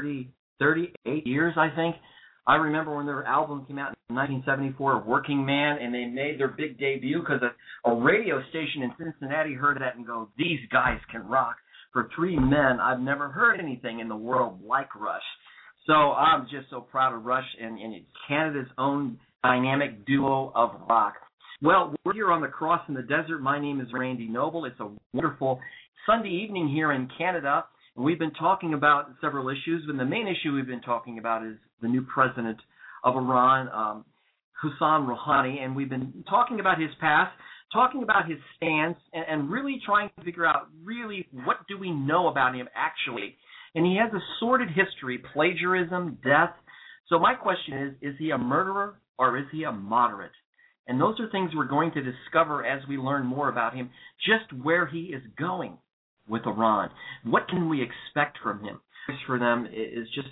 C: 38 years, I think. I remember when their album came out in 1974, Working Man, and they made their big debut because a radio station in Cincinnati heard that and go, these guys can rock. For three men, I've never heard anything in the world like Rush. So I'm just so proud of Rush and Canada's own dynamic duo of rock. Well, we're here on the Cross in the Desert. My name is Randy Noble. It's a wonderful Sunday evening here in Canada. And we've been talking about several issues, and the main issue we've been talking about is the new president of Iran, Hassan Rouhani, and we've been talking about his past, talking about his stance, and really trying to figure out really what do we know about him actually. And he has a sordid history, plagiarism, death. So my question is he a murderer or is he a moderate? And those are things we're going to discover as we learn more about him, just where he is going with Iran. What can we expect from him? For them is just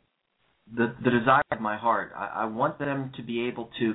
C: the desire of my heart. I want them to be able to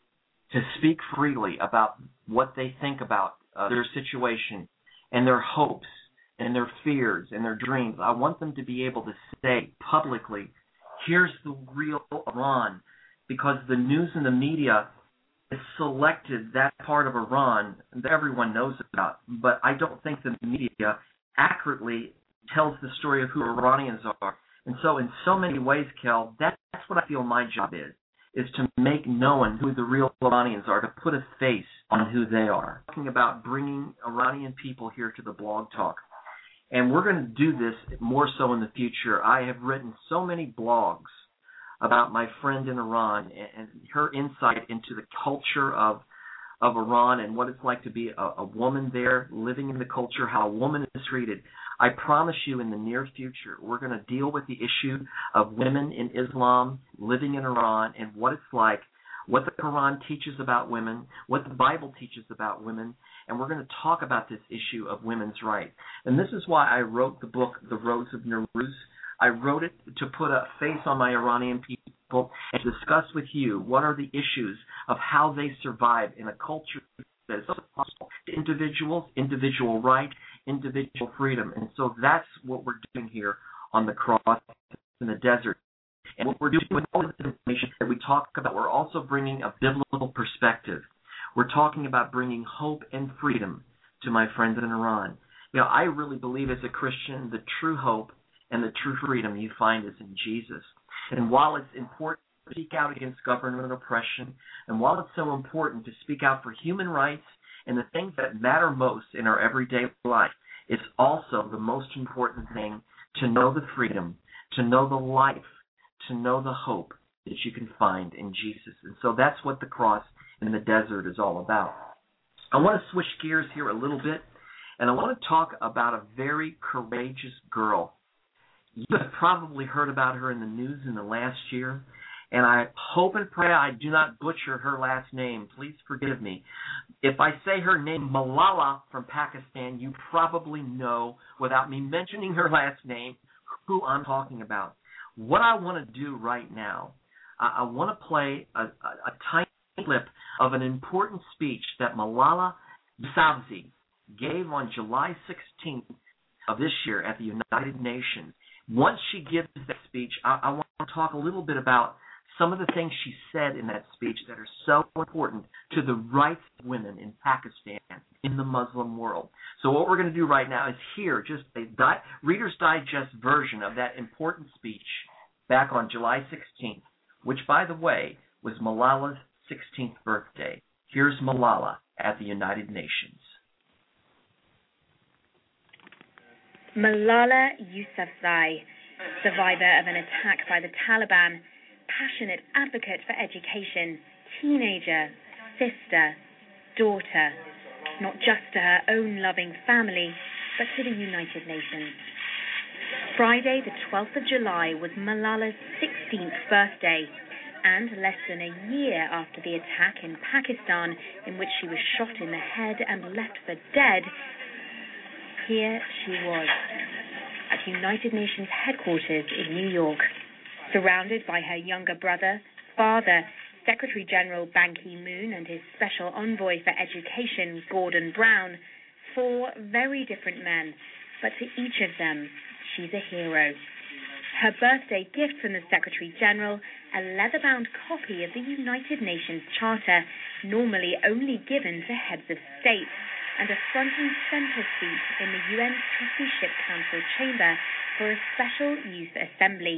C: speak freely about what they think about their situation and their hopes and their fears and their dreams. I want them to be able to say publicly, here's the real Iran, because the news and the media has selected that part of Iran that everyone knows about, but I don't think the media accurately tells the story of who Iranians are. And so in so many ways, Kel, that's what I feel my job is to make known who the real Iranians are, to put a face on who they are. Talking about bringing Iranian people here to the Blog Talk. And we're going to do this more so in the future. I have written so many blogs about my friend in Iran and her insight into the culture of Iran and what it's like to be a woman there, living in the culture, how a woman is treated. I promise you in the near future, we're going to deal with the issue of women in Islam living in Iran and what it's like, what the Quran teaches about women, what the Bible teaches about women, and we're going to talk about this issue of women's rights. And this is why I wrote the book, The Rose of Nowruz. I wrote it to put a face on my Iranian people and discuss with you what are the issues of how they survive in a culture that is so possible to individuals, individual right, individual freedom. And so that's what we're doing here on the Cross in the Desert. And what we're doing with all this information that we talk about, we're also bringing a biblical perspective. We're talking about bringing hope and freedom to my friends in Iran. You know, I really believe as a Christian, the true hope and the true freedom you find is in Jesus. And while it's important to speak out against government oppression, and while it's so important to speak out for human rights and the things that matter most in our everyday life, it's also the most important thing to know the freedom, to know the life, to know the hope that you can find in Jesus. And so that's what the Cross in the Desert is all about. I want to switch gears here a little bit, and I want to talk about a very courageous girl. You have probably heard about her in the news in the last year, and I hope and pray I do not butcher her last name. Please forgive me. If I say her name, Malala from Pakistan, you probably know, without me mentioning her last name, who I'm talking about. What I want to do right now, I want to play a tiny clip of an important speech that Malala Yousafzai gave on July 16th of this year at the United Nations. Once she gives that speech, I want to talk a little bit about some of the things she said in that speech that are so important to the rights of women in Pakistan, in the Muslim world. So what we're going to do right now is hear just a Reader's Digest version of that important speech back on July 16th, which, by the way, was Malala's 16th birthday. Here's Malala at the United Nations.
G: Malala Yousafzai, survivor of an attack by the Taliban, passionate advocate for education, teenager, sister, daughter, not just to her own loving family, but to the United Nations. Friday, the 12th of July, was Malala's 16th birthday, and less than a year after the attack in Pakistan, in which she was shot in the head and left for dead, here she was, at United Nations headquarters in New York, surrounded by her younger brother, father, Secretary General Ban Ki-moon, and his Special Envoy for Education, Gordon Brown, 4 very different men, but to each of them, she's a hero. Her birthday gift from the Secretary General, a leather-bound copy of the United Nations Charter, normally only given to heads of state, and a front and center seat in the UN Trusteeship Council chamber for a special youth assembly.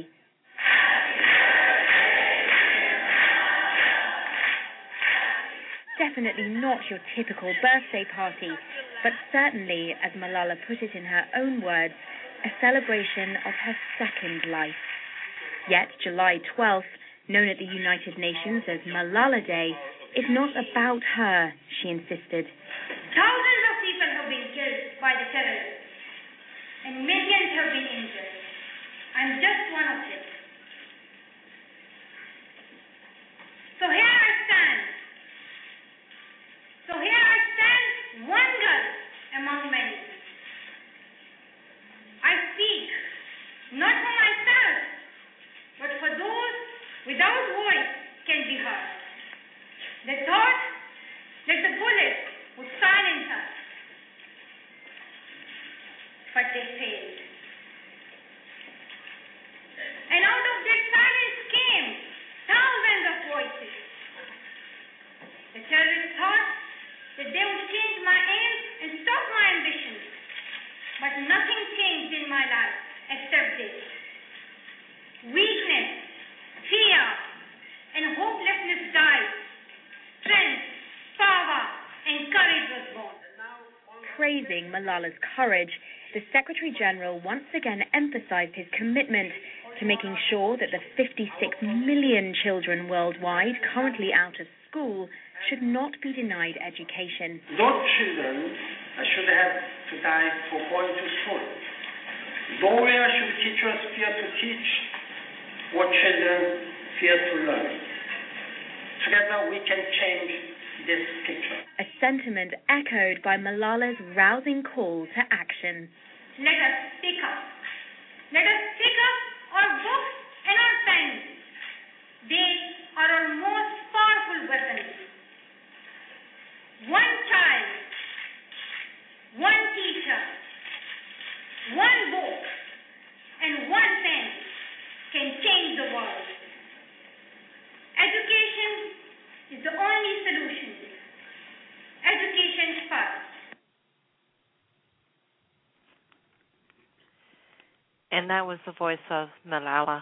G: Definitely not your typical birthday party, but certainly, as Malala put it in her own words, a celebration of her second life. Yet July 12th, known at the United Nations as Malala Day, is not about her, she insisted.
H: Thousands of people have been killed by the terrorists, and millions have been injured. I'm just one of them. So here I stand, one girl among many. I speak not for myself, but for those without voice can be heard. They thought that the bullet would silence us, but they failed. And out of that silence came thousands of voices. The terrorists thought that they would change my aims and stop my ambitions, but nothing changed in my life except this. Weakness, fear, and hopelessness died. Strength, power, and courage was born.
G: Praising Malala's courage, the Secretary General once again emphasized his commitment to making sure that the 56 million children worldwide currently out of school should not be denied education.
I: Those children should have to die for going to school. Nowhere should teachers fear to teach or children fear to learn. Together we can change this picture.
G: A sentiment echoed by Malala's rousing call to action.
H: Let us speak up. Let us pick up our books and our pens. They are our most powerful weapons. One child, one teacher, one book, and one pen can change the world. Education is the only solution. Education first.
J: And that was the voice of Malala,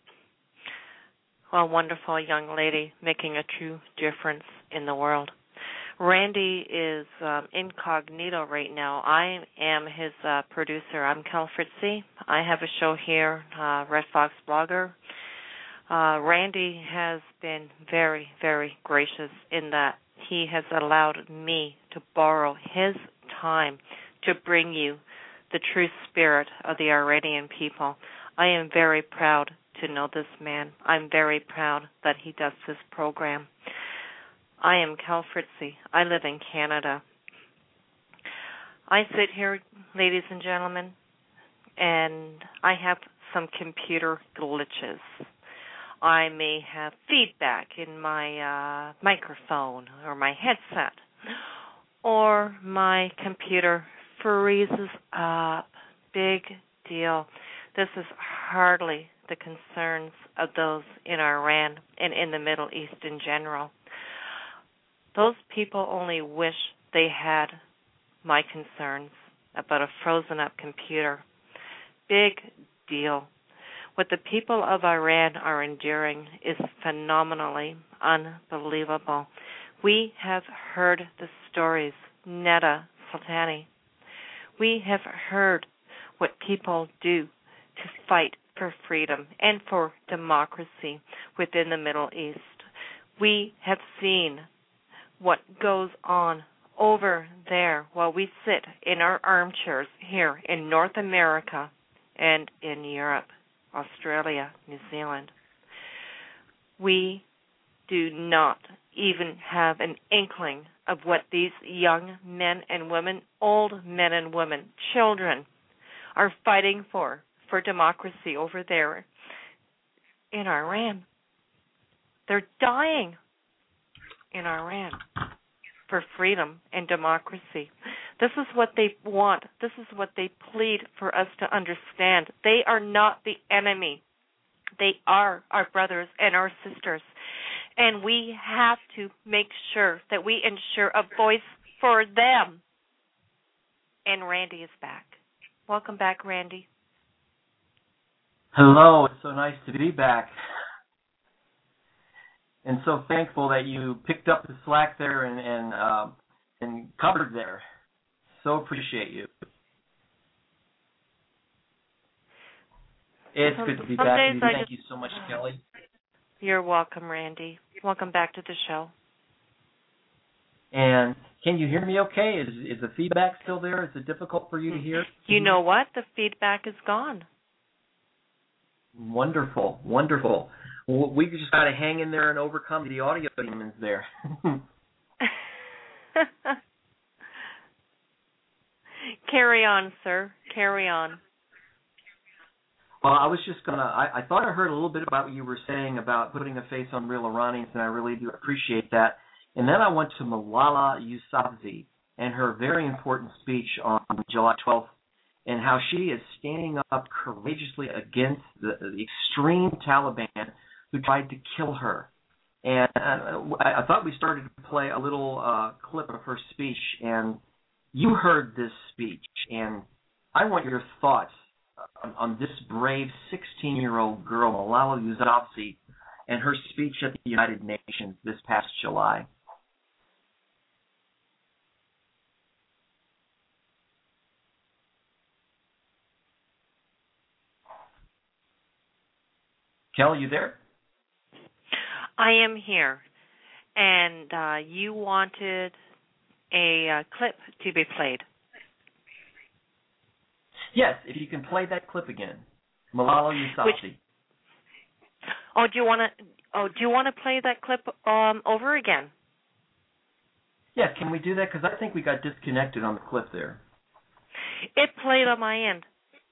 J: a wonderful young lady making a true difference in the world. Randy is incognito right now. I am his producer. I'm Cal Fritzy. I have a show here, Red Fox Blogger. Randy has been very, very gracious in that he has allowed me to borrow his time to bring you the true spirit of the Iranian people. I am very proud to know this man. I'm very proud that he does this program. I am Cal Fritzy. I live in Canada. I sit here, ladies and gentlemen, and I have some computer glitches. I may have feedback in my microphone or my headset, or my computer freezes up. Big deal. This is hardly the concerns of those in Iran and in the Middle East in general. Those people only wish they had my concerns about a frozen up computer. Big deal. What the people of Iran are enduring is phenomenally unbelievable. We have heard the stories, Neda Sultani. We have heard what people do to fight for freedom and for democracy within the Middle East. We have seen what goes on over there while we sit in our armchairs here in North America and in Europe, Australia, New Zealand. We do not even have an inkling of what these young men and women, old men and women, children are fighting for democracy over there in Iran. They're dying in Iran for freedom and democracy. This is what they want. This is what they plead for us to understand. They are not the enemy. They are our brothers and our sisters. And we have to make sure that we ensure a voice for them. And Randy is back. Welcome back, Randy.
C: Hello. It's so nice to be back. And so thankful that you picked up the slack there and covered there. So appreciate you. It's good to be back with you. Thank you so much, Kelly.
J: You're welcome, Randy. Welcome back to the show.
C: And can you hear me okay? Is the feedback still there? Is it difficult for you to hear?
J: You know what? The feedback is gone.
C: Wonderful, wonderful. Well, we just got to hang in there and overcome the audio demons there.
J: Carry on, sir. Carry on.
C: Well, I was just going to, I thought I heard a little bit about what you were saying about putting a face on real Iranians, and I really do appreciate that. And then I went to Malala Yousafzai and her very important speech on July 12th, and how she is standing up courageously against the extreme Taliban who tried to kill her. And I thought we started to play a little clip of her speech, and you heard this speech, and I want your thoughts on this brave 16-year-old girl, Malala Yousafzai, and her speech at the United Nations this past July. Kel, you there?
J: I am here. And you wanted a clip to be played.
C: Yes, if you can play that clip again. Malala Yousafzai.
J: Do you want to play that clip over again?
C: Yeah, can we do that? Because I think we got disconnected on the clip there.
J: It played on my end.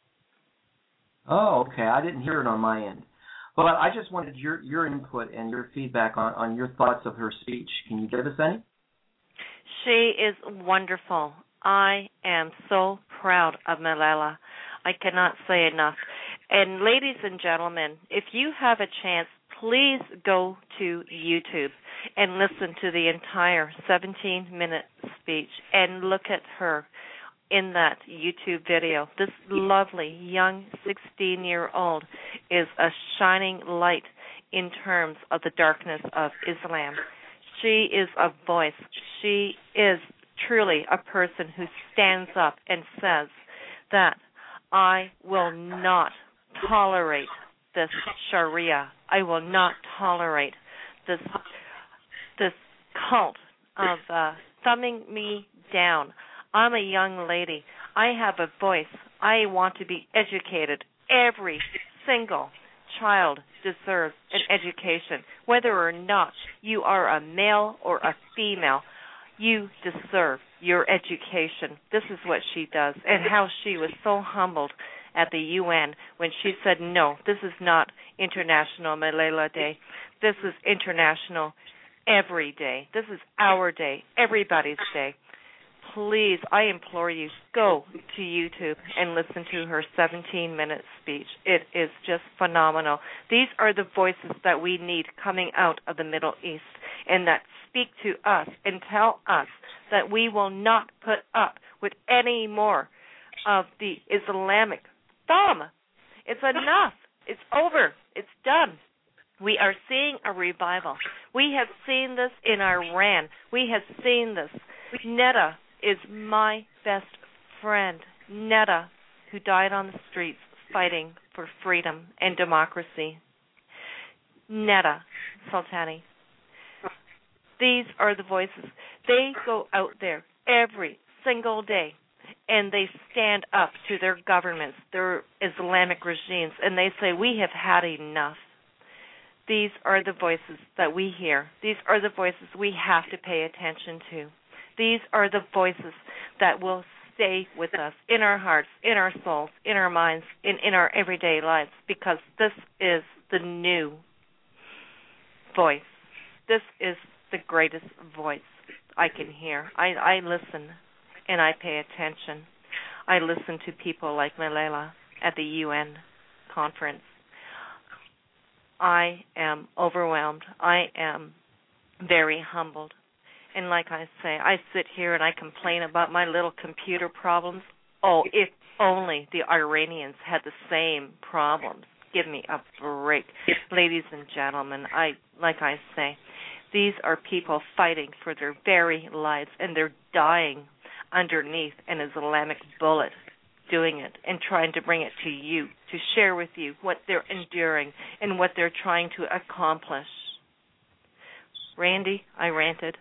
C: Oh, okay. I didn't hear it on my end. But I just wanted your input and your feedback on your thoughts of her speech. Can you give us any?
J: She is wonderful. I am so proud of Malala. I cannot say enough. And ladies and gentlemen, if you have a chance, please go to YouTube and listen to the entire 17-minute speech and look at her in that YouTube video. This lovely young 16-year-old is a shining light in terms of the darkness of Islam. She is a voice. She is truly a person who stands up and says that I will not tolerate this Sharia. I will not tolerate this cult of thumbing me down. I'm a young lady. I have a voice. I want to be educated. Every single child deserves an education. Whether or not you are a male or a female, you deserve your education. This is what she does, and how she was so humbled at the UN when she said, no, this is not International Malala Day. This is International Every Day. This is our day, everybody's day. Please, I implore you, go to YouTube and listen to her 17-minute speech. It is just phenomenal. These are the voices that we need coming out of the Middle East, and that speak to us and tell us that we will not put up with any more of the Islamic thumb. It's enough. It's over. It's done. We are seeing a revival. We have seen this in Iran. We have seen this. Netta is my best friend. Netta, who died on the streets fighting for freedom and democracy. Netta Soltani. These are the voices. They go out there every single day and they stand up to their governments, their Islamic regimes, and they say, we have had enough. These are the voices that we hear. These are the voices we have to pay attention to. These are the voices that will stay with us in our hearts, in our souls, in our minds, in our everyday lives, because this is the new voice. This is the greatest voice I can hear. I listen and I pay attention. I listen to people like Malala at the UN conference. I am overwhelmed. I am very humbled. And like I say, I sit here and I complain about my little computer problems. Oh, if only the Iranians had the same problems. Give me a break. Ladies and gentlemen, like I say, these are people fighting for their very lives, and they're dying underneath an Islamic bullet, doing it and trying to bring it to you, to share with you what they're enduring and what they're trying to accomplish. Randy, I ranted.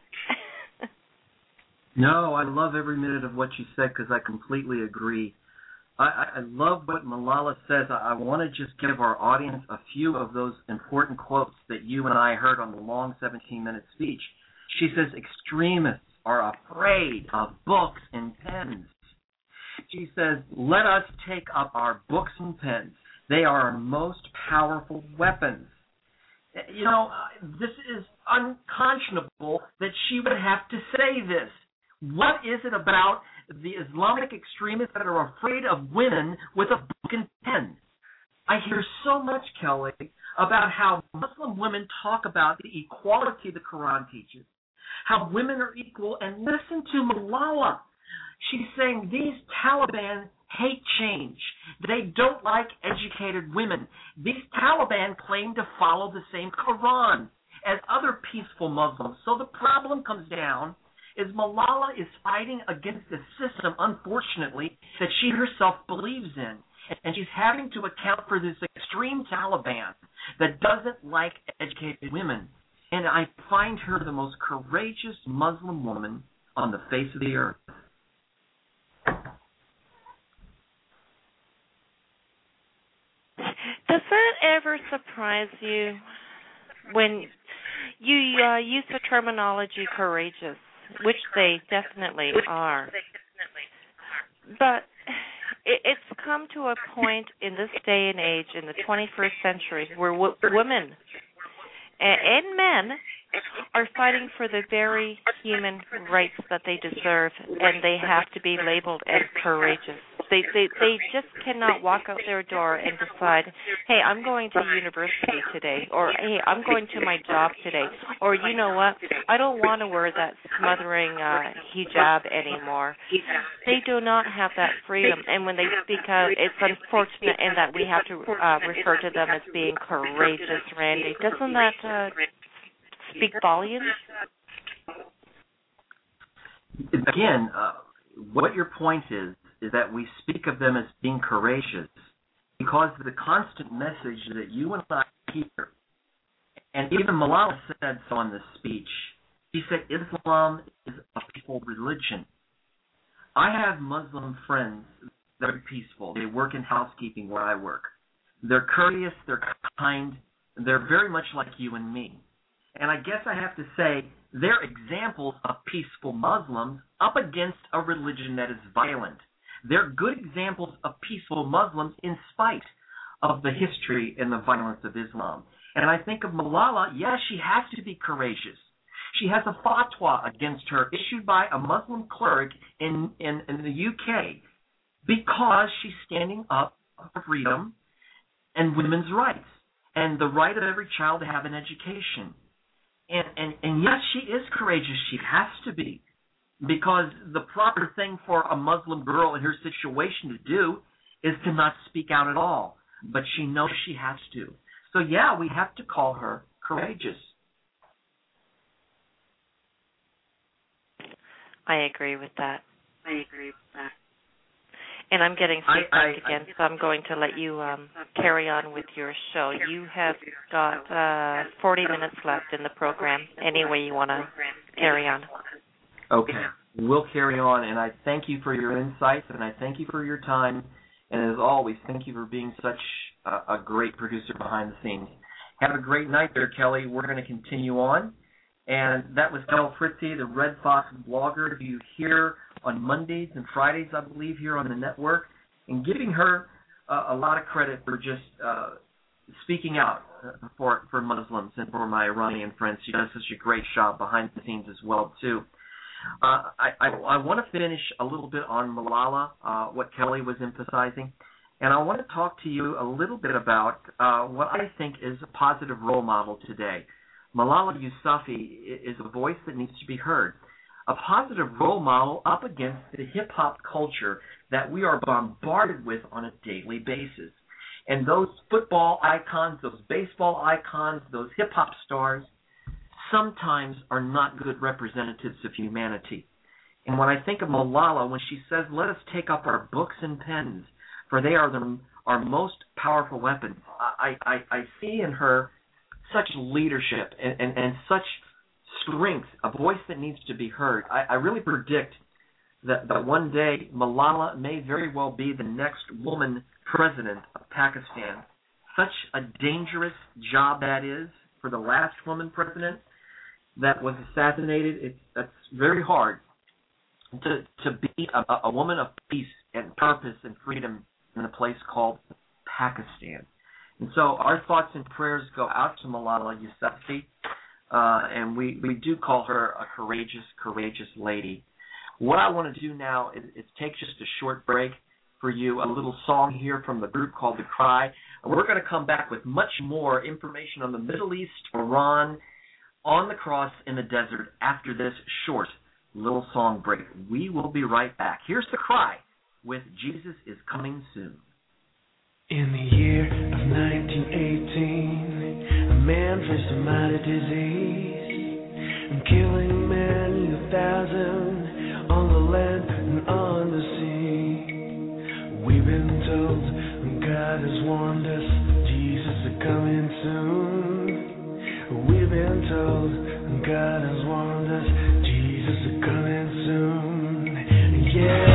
C: No, I love every minute of what you said because I completely agree. I love what Malala says. I want to just give our audience a few of those important quotes that you and I heard on the long 17-minute speech. She says extremists are afraid of books and pens. She says, let us take up our books and pens. They are our most powerful weapons. You know, this is unconscionable that she would have to say this. What is it about the Islamic extremists that are afraid of women with a book and pen? I hear so much, Kelly, about how Muslim women talk about the equality the Quran teaches, how women are equal, and listen to Malala. She's saying these Taliban hate change. They don't like educated women. These Taliban claim to follow the same Quran as other peaceful Muslims. So the problem comes down is Malala is fighting against the system, unfortunately, that she herself believes in. And she's having to account for this extreme Taliban that doesn't like educated women. And I find her the most courageous Muslim woman on the face of the earth.
J: Does that ever surprise you when you use the terminology courageous? which they definitely are. But it's come to a point in this day and age, in the 21st century, where women and men are fighting for the very human rights that they deserve, and they have to be labeled as courageous. They just cannot walk out their door and decide, hey, I'm going to university today, or hey, I'm going to my job today, or you know what, I don't want to wear that smothering hijab anymore. They do not have that freedom, and when they speak out, it's unfortunate in that we have to refer to them as being courageous, Randy. Doesn't that speak volumes?
C: Again, what your point is that we speak of them as being courageous because of the constant message that you and I hear. And even Malala said so in this speech. She said Islam is a peaceful religion. I have Muslim friends that are peaceful. They work in housekeeping where I work. They're courteous, they're kind, they're very much like you and me. And I guess I have to say they're examples of peaceful Muslims up against a religion that is violent. They're good examples of peaceful Muslims in spite of the history and the violence of Islam. And I think of Malala, yes, she has to be courageous. She has a fatwa against her issued by a Muslim cleric in the UK because she's standing up for freedom and women's rights and the right of every child to have an education. And yes, she is courageous. She has to be. Because the proper thing for a Muslim girl in her situation to do is to not speak out at all. But she knows she has to. So, yeah, we have to call her courageous.
J: I agree with that. And I'm getting feedback again, so I'm going to let you carry on with your show. You have got 40 minutes left in the program. Any way you want to carry on.
C: Okay, we'll carry on, and I thank you for your insights, and I thank you for your time, and as always, thank you for being such a great producer behind the scenes. Have a great night there, Kelly. We're going to continue on, and that was Kel Fritzy, the Red Fox blogger, who you hear on Mondays and Fridays, I believe, here on the network, and giving her a lot of credit for just speaking out for Muslims and for my Iranian friends. She does such a great job behind the scenes as well, too. I want to finish a little bit on Malala, what Kelly was emphasizing, and I want to talk to you a little bit about what I think is a positive role model today. Malala Yousafzai is a voice that needs to be heard, a positive role model up against the hip-hop culture that we are bombarded with on a daily basis. And those football icons, those baseball icons, those hip-hop stars, sometimes are not good representatives of humanity. And when I think of Malala, when she says, let us take up our books and pens, for they are our most powerful weapons, I see in her such leadership and such strength, a voice that needs to be heard. I really predict that one day Malala may very well be the next woman president of Pakistan. Such a dangerous job that is for the last woman president that was assassinated. It's very hard to be a woman of peace and purpose and freedom in a place called Pakistan. And so our thoughts and prayers go out to Malala Yousafzai, and we do call her a courageous lady. What I want to do now is take just a short break for you, a little song here from the group called The Cry. And we're going to come back with much more information on the Middle East, Iran, on the cross in the desert after this short little song break. We will be right back. Here's The Cry with Jesus is Coming Soon.
K: In the year of 1918, a man faced a mighty disease, and killing many 1,000 on the land and on the sea. We've been told God has warned us, Jesus is coming soon. We've been told God has warned us, Jesus is coming soon. Yeah.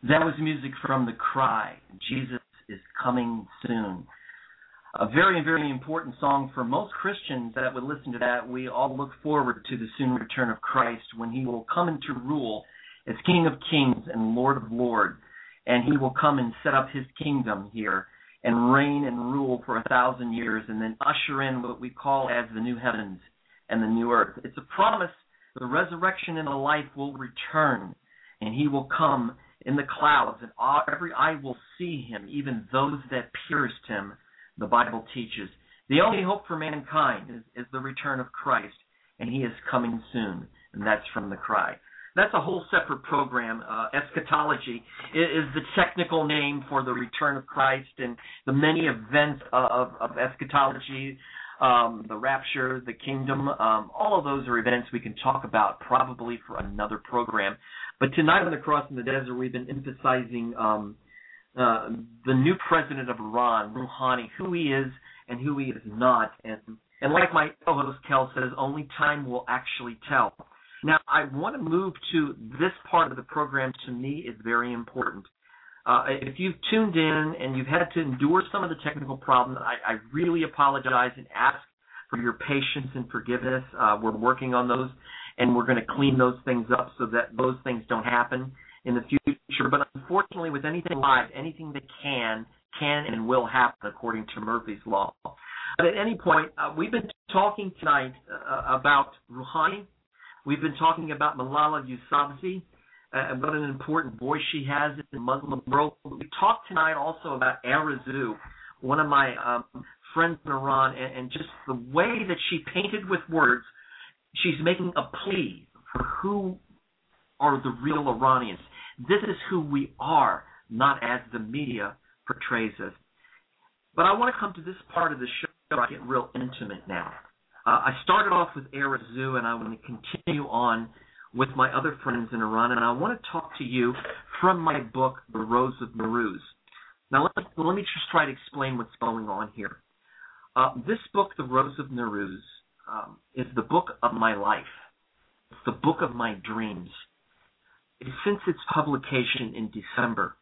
C: That was music from The Cry, Jesus is Coming Soon. A very, very important song for most Christians that would listen to that. We all look forward to the soon return of Christ when he will come into rule as King of Kings and Lord of Lords. And he will come and set up his kingdom here and reign and rule for 1,000 years and then usher in what we call as the new heavens and the new earth. It's a promise the resurrection and the life will return, and he will come in the clouds, and every eye will see him, even those that pierced him, the Bible teaches. The only hope for mankind is the return of Christ, and he is coming soon, and that's from The Cry. That's a whole separate program. Eschatology is the technical name for the return of Christ and the many events of eschatology, the rapture, the kingdom. All of those are events we can talk about probably for another program. But tonight on The Cross in the Desert, we've been emphasizing the new president of Iran, Rouhani, who he is and who he is not. And like my co-host Kel says, only time will actually tell. Now, I want to move to this part of the program. To me, is very important. If you've tuned in and you've had to endure some of the technical problems, I really apologize and ask for your patience and forgiveness. We're working on those, and we're going to clean those things up so that those things don't happen in the future. But unfortunately, with anything live, anything that can and will happen according to Murphy's Law. But at any point, we've been talking tonight about Rouhani. We've been talking about Malala Yousafzai and what an important voice she has in the Muslim world. We talked tonight also about Arezou, one of my friends in Iran, and just the way that she painted with words. She's making a plea for who are the real Iranians. This is who we are, not as the media portrays us. But I want to come to this part of the show where I get real intimate now. I started off with Arezou, and I want to continue on with my other friends in Iran, and I want to talk to you from my book, The Rose of Nowruz. Now, let me just try to explain what's going on here. This book, The Rose of Nowruz, is the book of my life. It's the book of my dreams. Since its publication in December,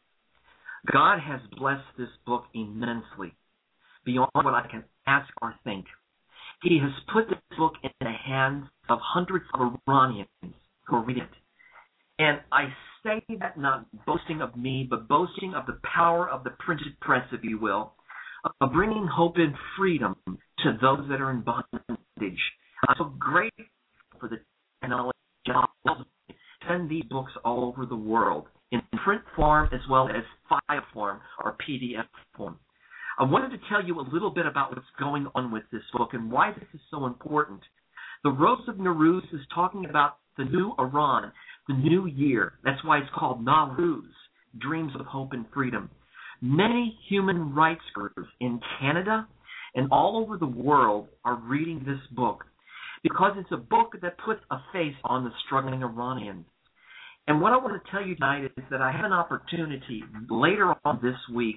C: God has blessed this book immensely, beyond what I can ask or think. He has put this book in the hands of hundreds of Iranians who read it. And I say that not boasting of me, but boasting of the power of the printed press, if you will, of bringing hope and freedom to those that are in bondage. I'm so grateful for the technology to send these books all over the world in print form as well as file form or PDF form. I wanted to tell you a little bit about what's going on with this book and why this is so important. The Rose of Nowruz is talking about the new Iran, the new year. That's why it's called Nowruz, Dreams of Hope and Freedom. Many human rights groups in Canada and all over the world are reading this book because it's a book that puts a face on the struggling Iranians. And what I want to tell you tonight is that I have an opportunity later on this week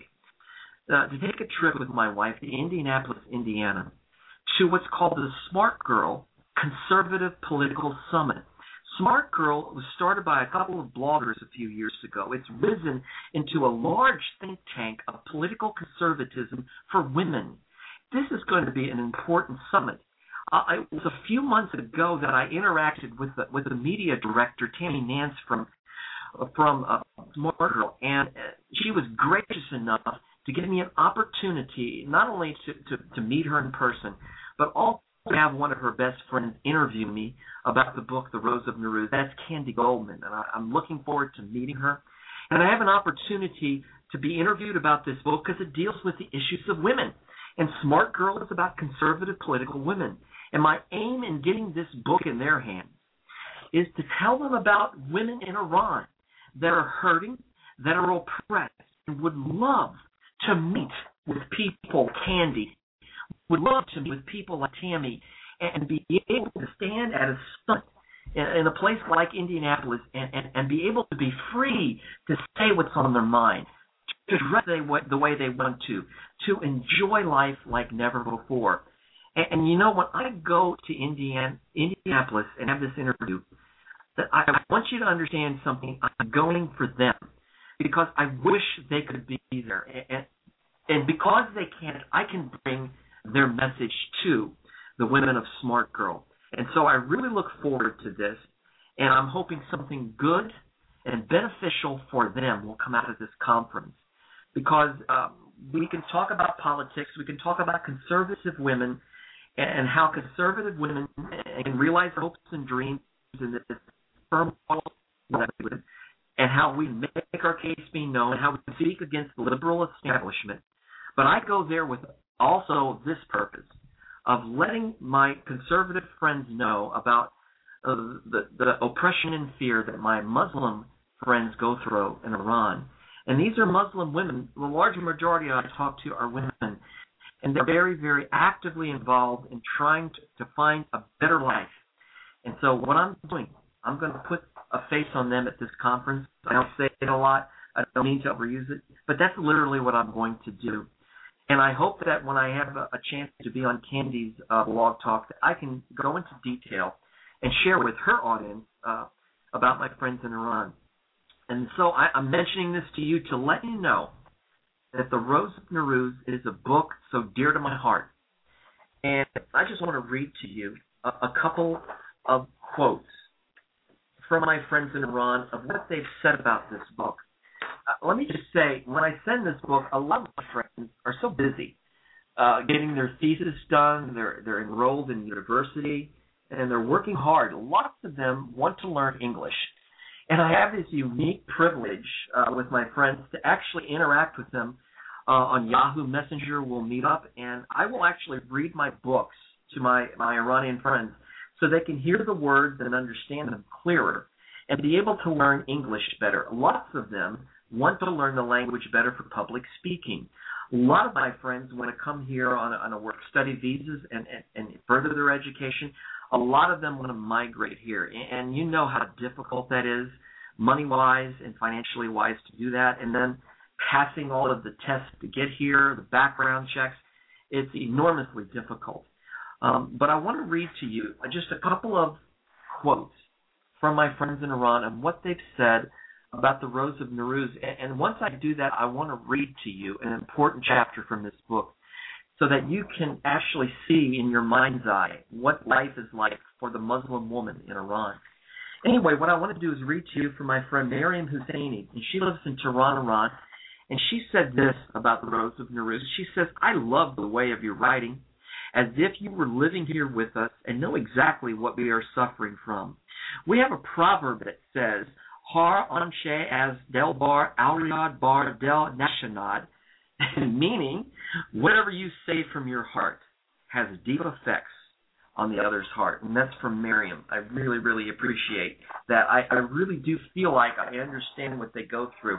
C: to take a trip with my wife to Indianapolis, Indiana, to what's called the Smart Girl Conservative Political Summit. Smart Girl was started by a couple of bloggers a few years ago. It's risen into a large think tank of political conservatism for women. This is going to be an important summit. It was a few months ago that I interacted with the media director, Tammy Nance, from Smart Girl, and she was gracious enough to give me an opportunity not only to meet her in person, but also to have one of her best friends interview me about the book, The Rose of Nowruz. That's Candy Goldman, and I'm looking forward to meeting her. And I have an opportunity to be interviewed about this book because it deals with the issues of women. And Smart Girl is about conservative political women. And my aim in getting this book in their hands is to tell them about women in Iran that are hurting, that are oppressed, and would love to meet with people, Candy, would love to meet with people like Tammy and be able to stand at a summit in a place like Indianapolis and be able to be free to say what's on their mind, to dress the way they want to enjoy life like never before. And you know, when I go to Indianapolis and have this interview, that I want you to understand something. I'm going for them because I wish they could be there. And because they can't, I can bring their message to the women of Smart Girl. And so I really look forward to this, and I'm hoping something good and beneficial for them will come out of this conference, because we can talk about politics, we can talk about conservative women and how conservative women can realize their hopes and dreams in this firm world, and how we make our case be known, and how we speak against the liberal establishment. But I go there with also this purpose of letting my conservative friends know about the oppression and fear that my Muslim friends go through in Iran. And these are Muslim women. The large majority I talk to are women, and they're very, very actively involved in trying to find a better life. And so what I'm doing, I'm going to put a face on them at this conference. I don't say it a lot. I don't mean to overuse it, but that's literally what I'm going to do. And I hope that when I have a chance to be on Candy's blog talk, that I can go into detail and share with her audience about my friends in Iran. And so I'm mentioning this to you to let you know that The Rose of Nowruz is a book so dear to my heart. And I just want to read to you a couple of quotes from my friends in Iran of what they've said about this book. Let me just say, when I send this book, a lot of my friends are so busy getting their thesis done. They're enrolled in university, and they're working hard. Lots of them want to learn English. And I have this unique privilege with my friends to actually interact with them on Yahoo Messenger. We'll meet up, and I will actually read my books to my Iranian friends so they can hear the words and understand them clearer and be able to learn English better. Lots of them want to learn the language better for public speaking. A lot of my friends want to come here on a work-study visas and further their education. A lot of them want to migrate here, and you know how difficult that is, money-wise and financially-wise, to do that, and then passing all of the tests to get here, the background checks. It's enormously difficult. But I want to read to you just a couple of quotes from my friends in Iran and what they've said about The Rose of Nowruz. And once I do that, I want to read to you an important chapter from this book so that you can actually see in your mind's eye what life is like for the Muslim woman in Iran. Anyway, what I want to do is read to you from my friend Mariam Husseini, and she lives in Tehran, Iran, and she said this about The Rose of Nowruz. She says, "I love the way of your writing, as if you were living here with us and know exactly what we are suffering from. We have a proverb that says, Har anshe as del bar auriad bar del nashanad, meaning whatever you say from your heart has deep effects on the other's heart." And that's from Miriam. I really, really appreciate that. I really do feel like I understand what they go through.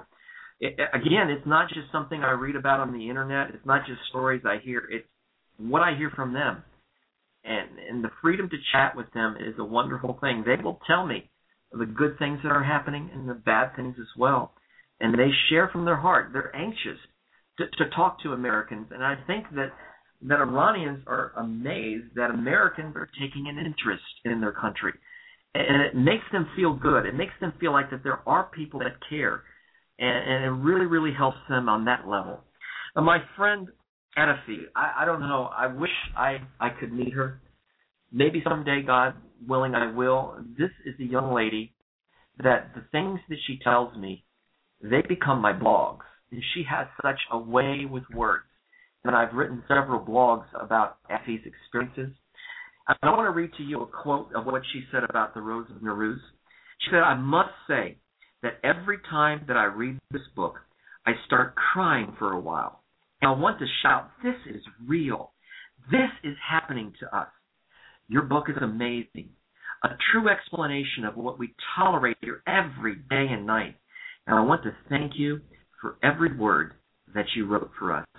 C: Again, it's not just something I read about on the internet. It's not just stories I hear. It's what I hear from them. And the freedom to chat with them is a wonderful thing. They will tell me the good things that are happening and the bad things as well. And they share from their heart. They're anxious to talk to Americans. And I think that Iranians are amazed that Americans are taking an interest in their country. And it makes them feel good. It makes them feel like that there are people that care. And it really, really helps them on that level. My friend Adafi, I don't know. I wish I could meet her. Maybe someday, God willing, I will. This is a young lady that the things that she tells me, they become my blogs. And she has such a way with words. And I've written several blogs about Effie's experiences. And I want to read to you a quote of what she said about The Rose of Nowruz. She said, "I must say that every time that I read this book, I start crying for a while. And I want to shout, this is real. This is happening to us. Your book is amazing. A true explanation of what we tolerate here every day and night. And I want to thank you for every word that you wrote for us."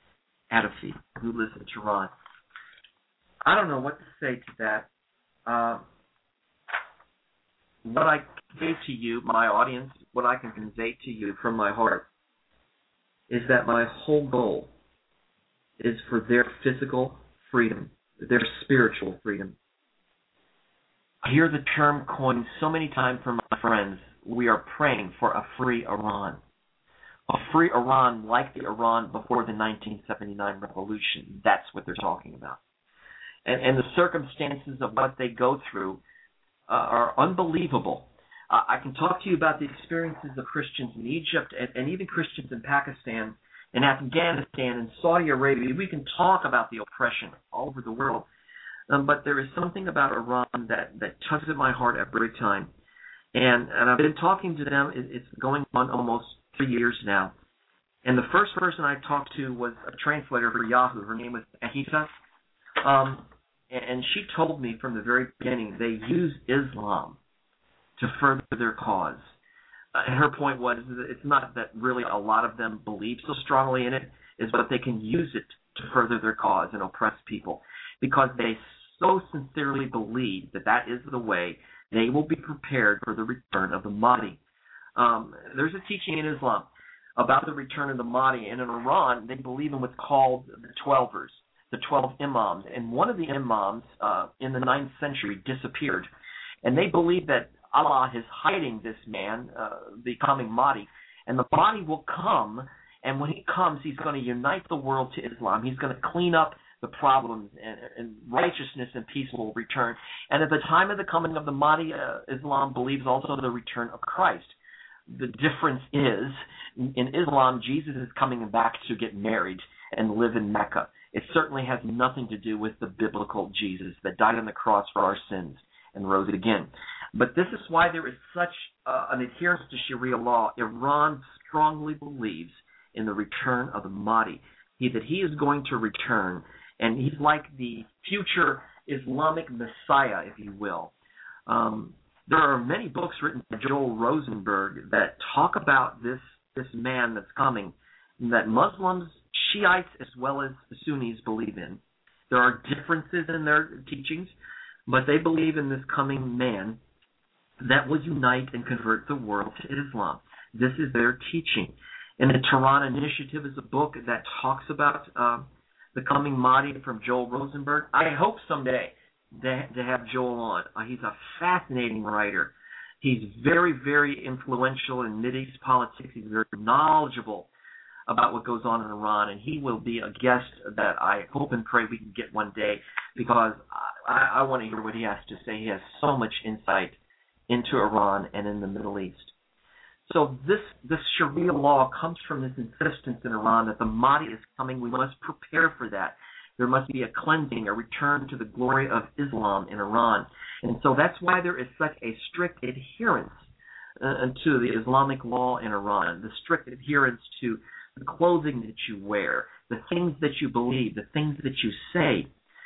C: Adafi, who lives in Tehran. I don't know what to say to that. What I convey to you, my audience, what I can convey to you from my heart is that my whole goal is for their physical freedom, their spiritual freedom. I hear the term coined so many times from my friends, we are praying for a free Iran. a free Iran like the Iran before the 1979 revolution. That's what they're talking about. And the circumstances of what they go through are unbelievable. I can talk to you about the experiences of Christians in Egypt and even Christians in Pakistan and Afghanistan and Saudi Arabia. We can talk about the oppression all over the world. But there is something about Iran that tugs at my heart every time. And I've been talking to them. It's going on almost 3 years now. And the first person I talked to was a translator for Yahoo. Her name was Ahita. And she told me from the very beginning they use Islam to further their cause. And her point was that it's not that really a lot of them believe so strongly in it, is that they can use it to further their cause and oppress people because they so sincerely believe that that is the way they will be prepared for the return of the Mahdi. There's a teaching in Islam about the return of the Mahdi, and in Iran they believe in what's called the Twelvers, the 12 imams, and one of the imams in the 9th century disappeared, and they believe that Allah is hiding this man, the coming Mahdi, and the Mahdi will come, and when he comes, he's going to unite the world to Islam. He's going to clean up the problems, and righteousness and peace will return. And at the time of the coming of the Mahdi, Islam believes also the return of Christ. The difference is, in Islam, Jesus is coming back to get married and live in Mecca. It certainly has nothing to do with the biblical Jesus that died on the cross for our sins and rose again. But this is why there is such an adherence to Sharia law. Iran strongly believes in the return of the Mahdi, that he is going to return, and he's like the future Islamic Messiah, if you will. There are many books written by Joel Rosenberg that talk about this man that's coming, that Muslims, Shiites, as well as the Sunnis believe in. There are differences in their teachings, but they believe in this coming man that will unite and convert the world to Islam. This is their teaching. And the Tehran Initiative is a book that talks about the coming Mahdi from Joel Rosenberg. I hope someday to have Joel on. He's a fascinating writer. He's very, very influential in Mideast politics. He's very knowledgeable about what goes on in Iran, and he will be a guest that I hope and pray we can get one day, because I want to hear what he has to say. He has so much insight into Iran and in the Middle East. So this Sharia law comes from this insistence in Iran that the Mahdi is coming. We must prepare for that. There must be a cleansing, a return to the glory of Islam in Iran. And so that's why there is such a strict adherence to the Islamic law in Iran, the strict adherence to the clothing that you wear, the things that you believe, the things that you say.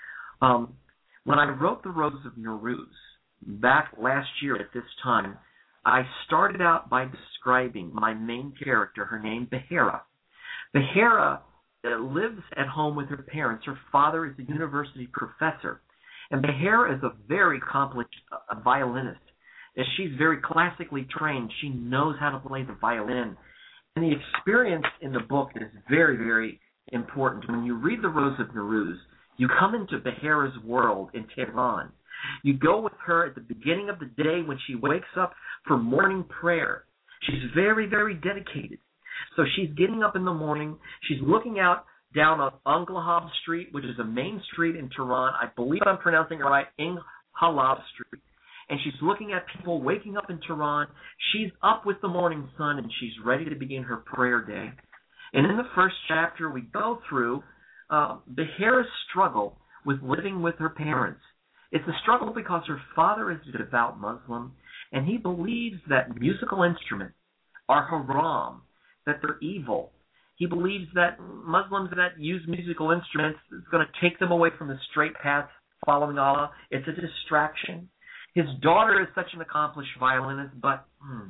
C: When I wrote The Rose of Nowruz back last year at this time, I started out by describing my main character, her name Behera. Behera lives at home with her parents. Her father is a university professor. And Behera is a very accomplished violinist. And she's very classically trained. She knows how to play the violin. And the experience in the book is very, very important. When you read The Rose of Nowruz, you come into Behera's world in Tehran. You go with her at the beginning of the day when she wakes up for morning prayer. She's very, very dedicated. So she's getting up in the morning. She's looking out down on Englahab Street, which is a main street in Tehran. I believe I'm pronouncing it right, Englahab Street. And she's looking at people waking up in Tehran. She's up with the morning sun, and she's ready to begin her prayer day. And in the first chapter, we go through Behera's struggle with living with her parents. It's a struggle because her father is a devout Muslim, and he believes that musical instruments are haram, that they're evil. He believes that Muslims that use musical instruments is going to take them away from the straight path following Allah. It's a distraction. His daughter is such an accomplished violinist, but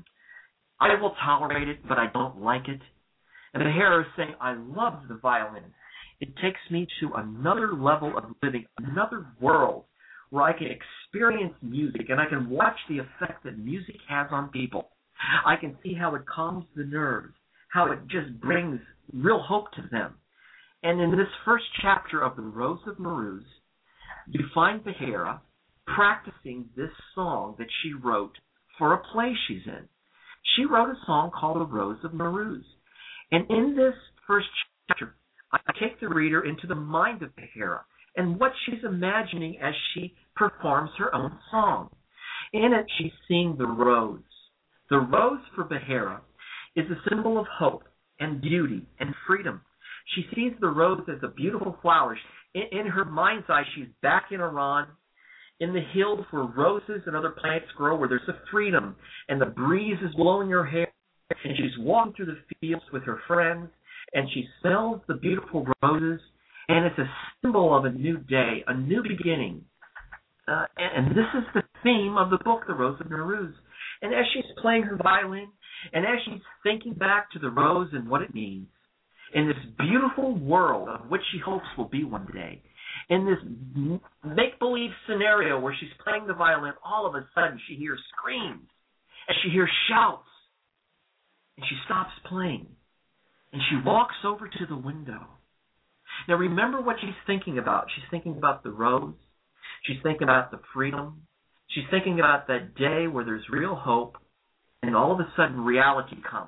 C: I will tolerate it, but I don't like it. And Behera is saying, I love the violin. It takes me to another level of living, another world where I can experience music and I can watch the effect that music has on people. I can see how it calms the nerves, how it just brings real hope to them. And in this first chapter of The Rose of Nowruz, you find Behera practicing this song that she wrote for a play she's in. She wrote a song called The Rose of Nowruz.
L: And in this first chapter, I take the reader into the mind of Behera and what she's imagining as she performs her own song. In it, she's seeing the rose. The rose for Behera is a symbol of hope and beauty and freedom. She sees the rose as a beautiful flower. In her mind's eye, she's back in Iran, in the hills where roses and other plants grow, where there's a freedom, and the breeze is blowing her hair, and she's walking through the fields with her friends, and she smells the beautiful roses, and it's a symbol of a new day, a new beginning. And this is the theme of the book, The Rose of Nowruz. And as she's playing her violin, and as she's thinking back to the rose and what it means, in this beautiful world of which she hopes will be one day, in this make-believe scenario where she's playing the violin, all of a sudden she hears screams, and she hears shouts, and she stops playing, and she walks over to the window. Now remember what she's thinking about. She's thinking about the rose. She's thinking about the freedom. She's thinking about that day where there's real hope, and all of a sudden reality comes,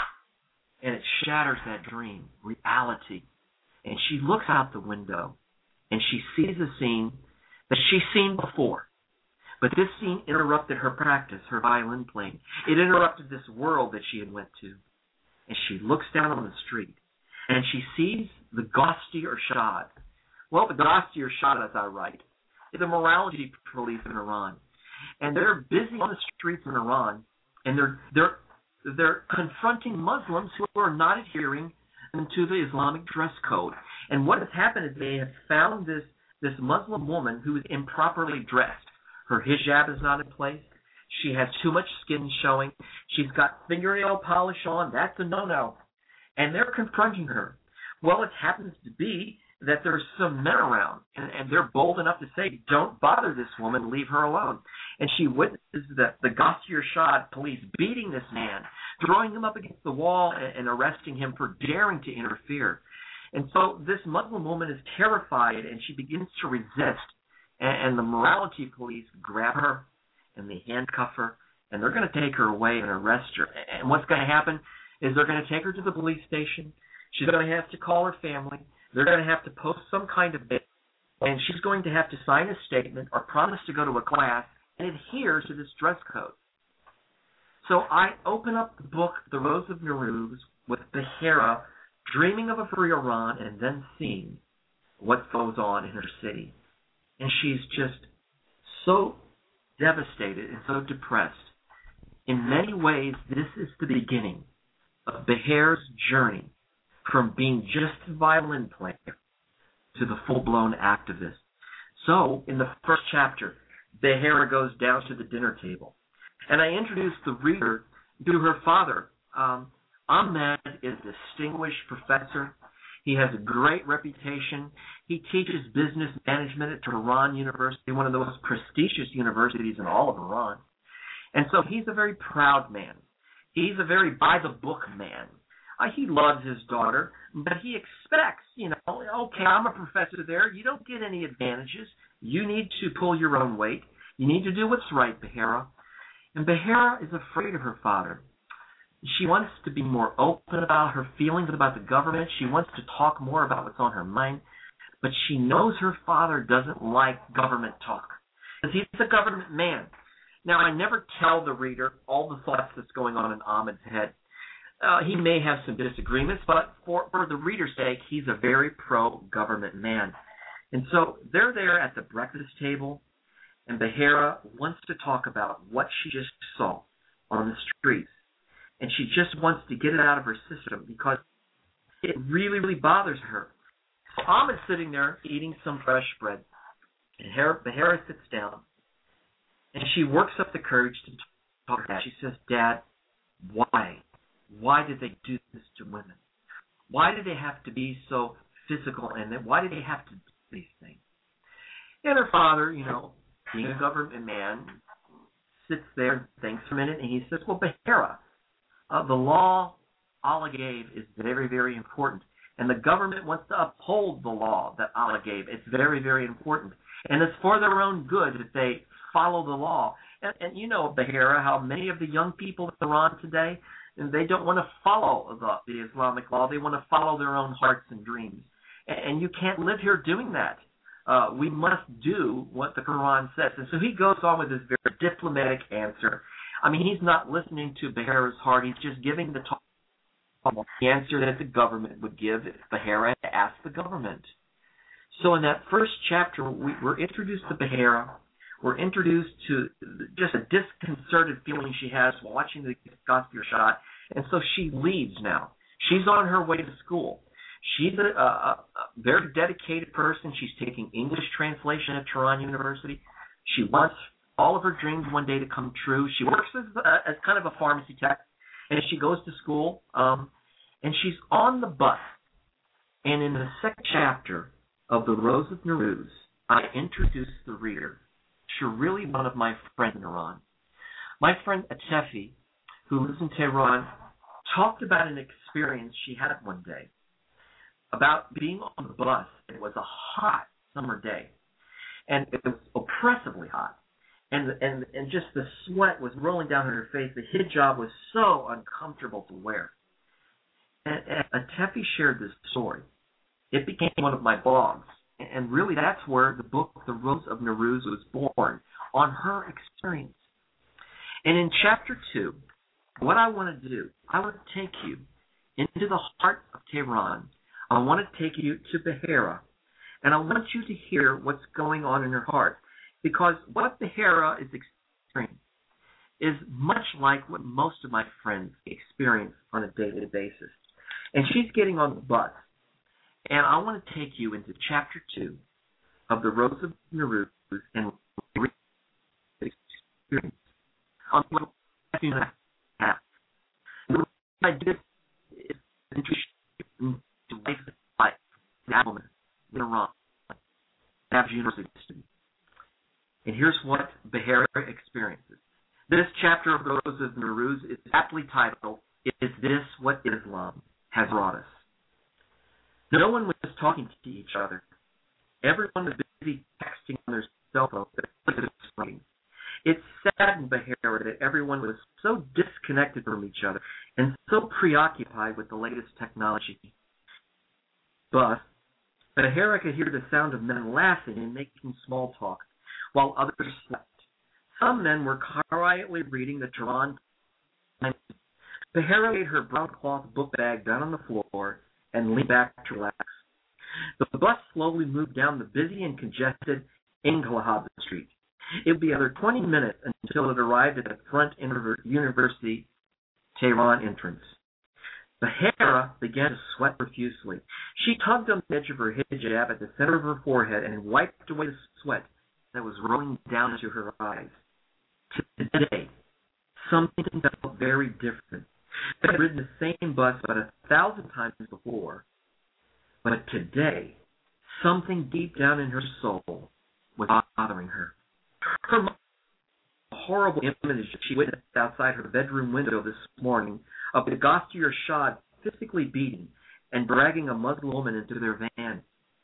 L: and it shatters that dream, reality. And she looks out the window, and she sees a scene that she's seen before. But this scene interrupted her practice, her violin playing. It interrupted this world that she had went to. And she looks down on the street, and she sees the Ghosti Irshad. Well, the Ghosti Irshad, as I write, is a morality police in Iran. And they're busy on the streets in Iran, and they're confronting Muslims who are not adhering to the Islamic dress code. And what has happened is they have found this Muslim woman who is improperly dressed. Her hijab is not in place. She has too much skin showing. She's got fingernail polish on. That's a no-no. And they're confronting her. Well, it happens to be that there's some men around, and they're bold enough to say, don't bother this woman, leave her alone. And she witnesses the Ghosti Irshad police beating this man, throwing him up against the wall and arresting him for daring to interfere. And so this Muslim woman is terrified, and she begins to resist. And the morality police grab her, and they handcuff her, and they're going to take her away and arrest her. And what's going to happen is they're going to take her to the police station. She's going to have to call her family. They're going to have to post some kind of bail, and she's going to have to sign a statement or promise to go to a class and adhere to this dress code. So I open up the book, The Rose of Nowruz, with Behera dreaming of a free Iran and then seeing what goes on in her city. And she's just so devastated and so depressed. In many ways, this is the beginning of Behera's journey from being just a violin player to the full-blown activist. So, in the first chapter, Behera goes down to the dinner table. And I introduce the reader to her father. Ahmed is a distinguished professor. He has a great reputation. He teaches business management at Tehran University, one of the most prestigious universities in all of Iran. And so he's a very proud man. He's a very by-the-book man. He loves his daughter, but he expects, okay, I'm a professor there. You don't get any advantages. You need to pull your own weight. You need to do what's right, Behera. And Behera is afraid of her father. She wants to be more open about her feelings about the government. She wants to talk more about what's on her mind. But she knows her father doesn't like government talk, because he's a government man. Now, I never tell the reader all the thoughts that's going on in Ahmed's head. He may have some disagreements, but for the reader's sake, he's a very pro-government man. And so they're there at the breakfast table, and Behera wants to talk about what she just saw on the streets. And she just wants to get it out of her system because it really, really bothers her. So Ahmed's sitting there eating some fresh bread, and Behera sits down, and she works up the courage to talk to Dad. She says, Dad, why? Why did they do this to women? Why did they have to be so physical, and why did they have to do these things? And her father, being a government man, sits there and thinks for a minute, and he says, well, Behera, the law Allah gave is very, very important. And the government wants to uphold the law that Allah gave. It's very, very important. And it's for their own good that they follow the law. And you know, Behera, how many of the young people in Iran today, And they don't want to follow the Islamic law. They want to follow their own hearts and dreams. And you can't live here doing that. We must do what the Quran says. And so he goes on with this very diplomatic answer. I mean, he's not listening to Beharra's heart. He's just giving the answer that the government would give if Beharra asked the government. So in that first chapter, we're introduced to Beharra. We're introduced to just a disconcerted feeling she has while watching the Gospel shot. And so she leaves now. She's on her way to school. She's a very dedicated person. She's taking English translation at Tehran University. She wants all of her dreams one day to come true. She works as kind of a pharmacy tech, and she goes to school, and she's on the bus. And in the second chapter of The Rose of Nuruz, I introduce the reader to really one of my friends in Iran. My friend Atefi, who lives in Tehran, talked about an experience she had one day about being on the bus. It was a hot summer day, and it was oppressively hot, and just the sweat was rolling down her face. The hijab was so uncomfortable to wear. And Atefi shared this story. It became one of my blogs, and really that's where the book The Rose of Nuruz was born, on her experience. And in chapter 2, what I want to do, I want to take you into the heart of Tehran. I want to take you to Beharra, and I want you to hear what's going on in her heart, because what Beharra is experiencing is much like what most of my friends experience on a daily basis. And she's getting on the bus, and I want to take you into chapter 2 of The Rose of Nuruz and experience on what I did is introduce to life in Iran, Average University student. And here's what Beharra experiences. This chapter of The Rose of Nuruz is aptly titled, Is This What Islam Has Brought Us? No one was talking to each other. Everyone was busy texting on their cell phones. It saddened Beharra that everyone was so disconnected from each other and so preoccupied with the latest technology. But Beharra could hear the sound of men laughing and making small talk, while others slept. Some men were quietly reading the Tehran Times. Beharra laid her brown cloth book bag down on the floor and leaned back to relax. The bus slowly moved down the busy and congested Engelhab Street. It would be another 20 minutes until it arrived at the front University Tehran entrance. Beharra began to sweat profusely. She tugged on the edge of her hijab at the center of her forehead and wiped away the sweat that was rolling down into her eyes. Today, something felt very different. She had ridden the same bus about 1,000 times before, but today, something deep down in her soul was bothering her. Her horrible image she witnessed outside her bedroom window this morning of the Gostier Shah physically beating and dragging a Muslim woman into their van.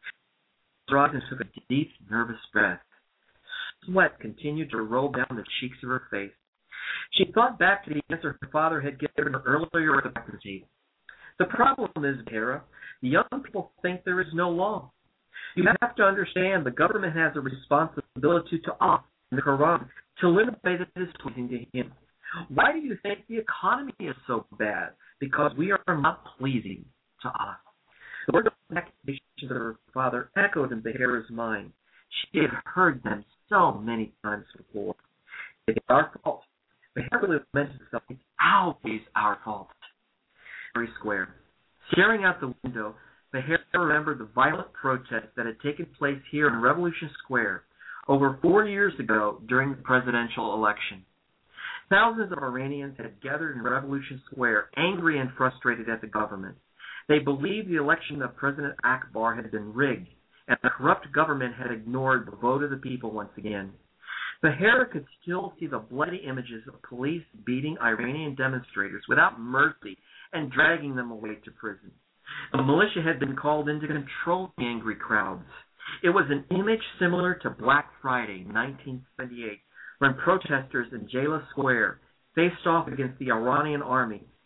L: She took a deep, nervous breath. Sweat continued to roll down the cheeks of her face. She thought back to the answer her father had given her earlier at the breakfast table. The problem is, Beharra, the young people think there is no law. You have to understand the government has a responsibility to Allah in the Quran to live in a way that is pleasing to Him. Why do you think the economy is so bad? Because we are not pleasing to Allah. The word of accusations of her father echoed in Beharra's mind. She had heard them so many times before. It's our fault. Beharra mentioned herself. It's always our fault. Very square. Staring out the window, Beharra remembered the violent protests that had taken place here in Revolution Square over 4 years ago during the presidential election. Thousands of Iranians had gathered in Revolution Square, angry and frustrated at the government. They believed the election of President Akbar had been rigged, and the corrupt government had ignored the vote of the people once again. Beharra could still see the bloody images of police beating Iranian demonstrators without mercy and dragging them away to prison. The militia had been called in to control the angry crowds. It was an image similar to Black Friday, 1978, when protesters in Jala Square faced off against the Iranian army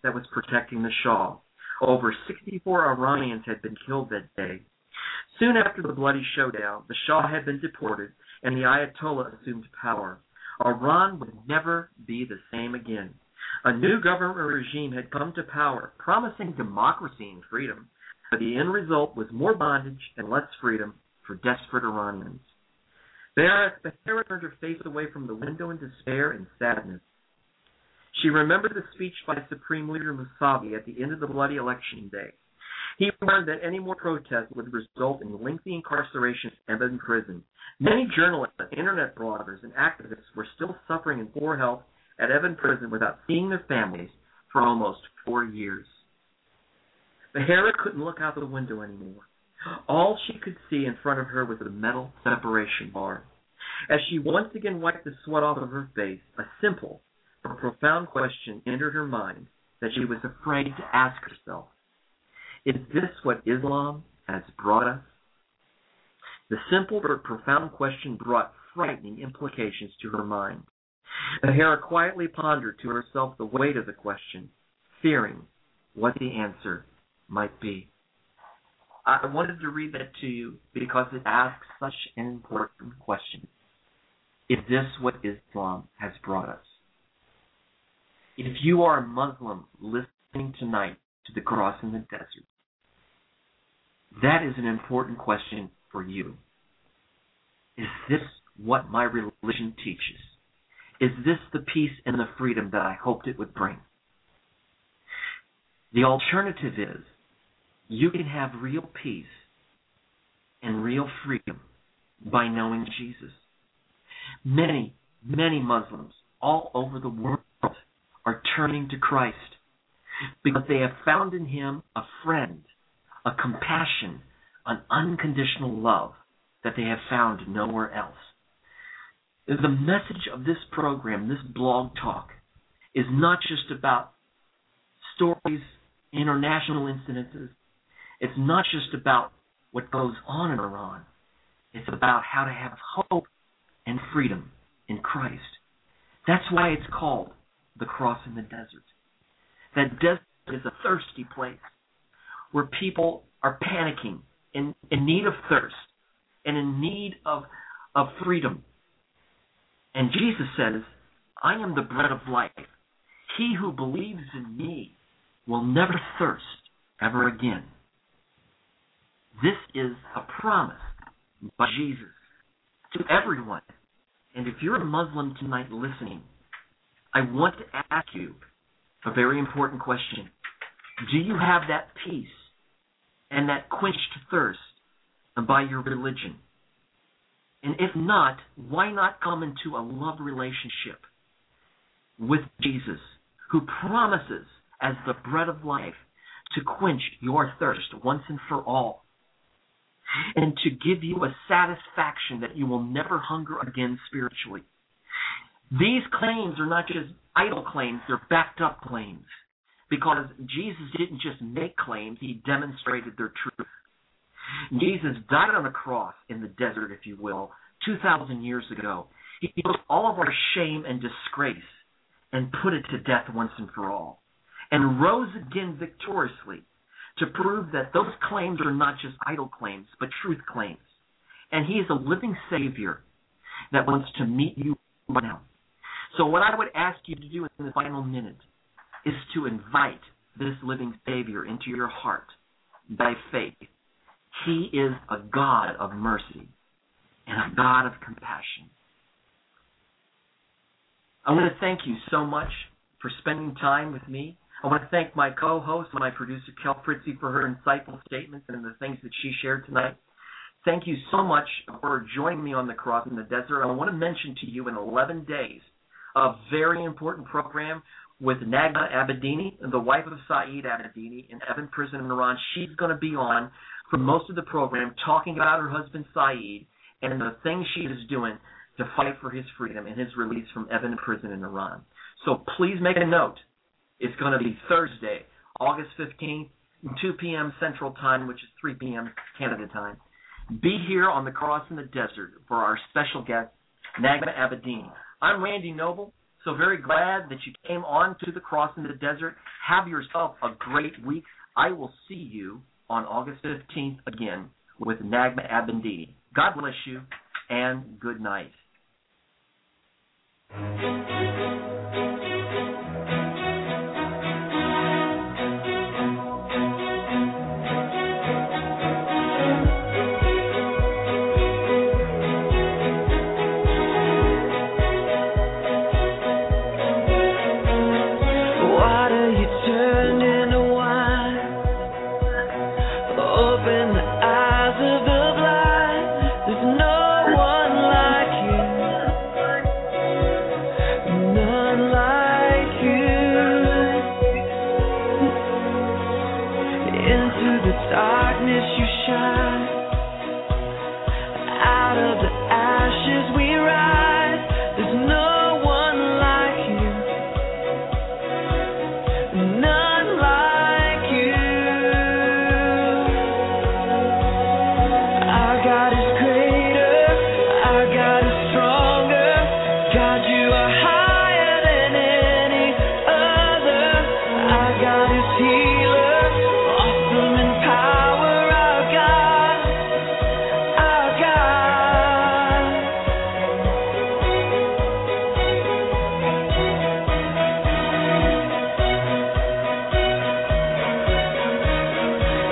L: that was protecting the Shah. Over 64 Iranians had been killed that day. Soon after the bloody showdown, the Shah had been deported and the Ayatollah assumed power. Iran would never be the same again. A new government regime had come to power, promising democracy and freedom, but the end result was more bondage and less freedom for desperate Iranians. Behrah turned her face away from the window in despair and sadness. She remembered the speech by Supreme Leader Mousavi at the end of the bloody election day. He warned that any more protests would result in lengthy incarceration and in prison. Many journalists, internet bloggers, and activists were still suffering in poor health at Evin Prison without seeing their families for almost 4 years. Behrah couldn't look out the window anymore. All she could see in front of her was a metal separation bar. As she once again wiped the sweat off of her face, a simple but profound question entered her mind that she was afraid to ask herself. Is this what Islam has brought us? The simple but profound question brought frightening implications to her mind. Behrah quietly pondered to herself the weight of the question, fearing what the answer might be. I wanted to read that to you because it asks such an important question. Is this what Islam has brought us? If you are a Muslim listening tonight to the Cross in the Desert, that is an important question for you. Is this what my religion teaches? Is this the peace and the freedom that I hoped it would bring? The alternative is you can have real peace and real freedom by knowing Jesus. Many, many Muslims all over the world are turning to Christ because they have found in Him a friend, a compassion, an unconditional love that they have found nowhere else. The message of this program, this blog talk, is not just about stories, international incidences. It's not just about what goes on in Iran. It's about how to have hope and freedom in Christ. That's why it's called the Cross in the Desert. That desert is a thirsty place where people are panicking, in need of thirst, and in need of freedom. And Jesus says, I am the bread of life. He who believes in me will never thirst ever again. This is a promise by Jesus to everyone. And if you're a Muslim tonight listening, I want to ask you a very important question. Do you have that peace and that quenched thirst by your religion? And if not, why not come into a love relationship with Jesus, who promises as the bread of life to quench your thirst once and for all, and to give you a satisfaction that you will never hunger again spiritually. These claims are not just idle claims, they're backed up claims, because Jesus didn't just make claims, He demonstrated their truth. Jesus died on a cross in the desert, if you will, 2,000 years ago. He took all of our shame and disgrace and put it to death once and for all, and rose again victoriously to prove that those claims are not just idle claims, but truth claims. And He is a living Savior that wants to meet you right now. So what I would ask you to do in the final minute is to invite this living Savior into your heart by faith. He is a God of mercy and a God of compassion. I want to thank you so much for spending time with me. I want to thank my co-host, my producer, Kel Fritzy, for her insightful statements and the things that she shared tonight. Thank you so much for joining me on the Cross in the Desert. I want to mention to you in 11 days a very important program with Nagma Abedini, the wife of Saeed Abedini in Evin Prison in Iran. She's going to be on for most of the program talking about her husband Saeed and the things she is doing to fight for his freedom and his release from Evin Prison in Iran. So please make a note. It's going to be Thursday, August 15th, 2 p.m. Central Time, which is 3 p.m. Canada time. Be here on the Cross in the Desert for our special guest, Nagma Abedini. I'm Randy Noble, so very glad that you came on to the Cross in the Desert.
C: Have yourself a great week. I will see you on August 15th again with Nagma Abendini. God bless you, and good night.
K: Water you turned into wine. Open the eyes of the blind. There's no one like you. None like you. Into the darkness you shine. Out of the ashes we rise. There's no one like you. None like you. Our God is greater, our God is stronger. God, you are higher than any other. Our God is healer, awesome in power. Our God, our God.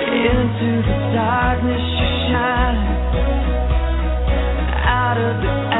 K: Into the darkness you shine. Out of the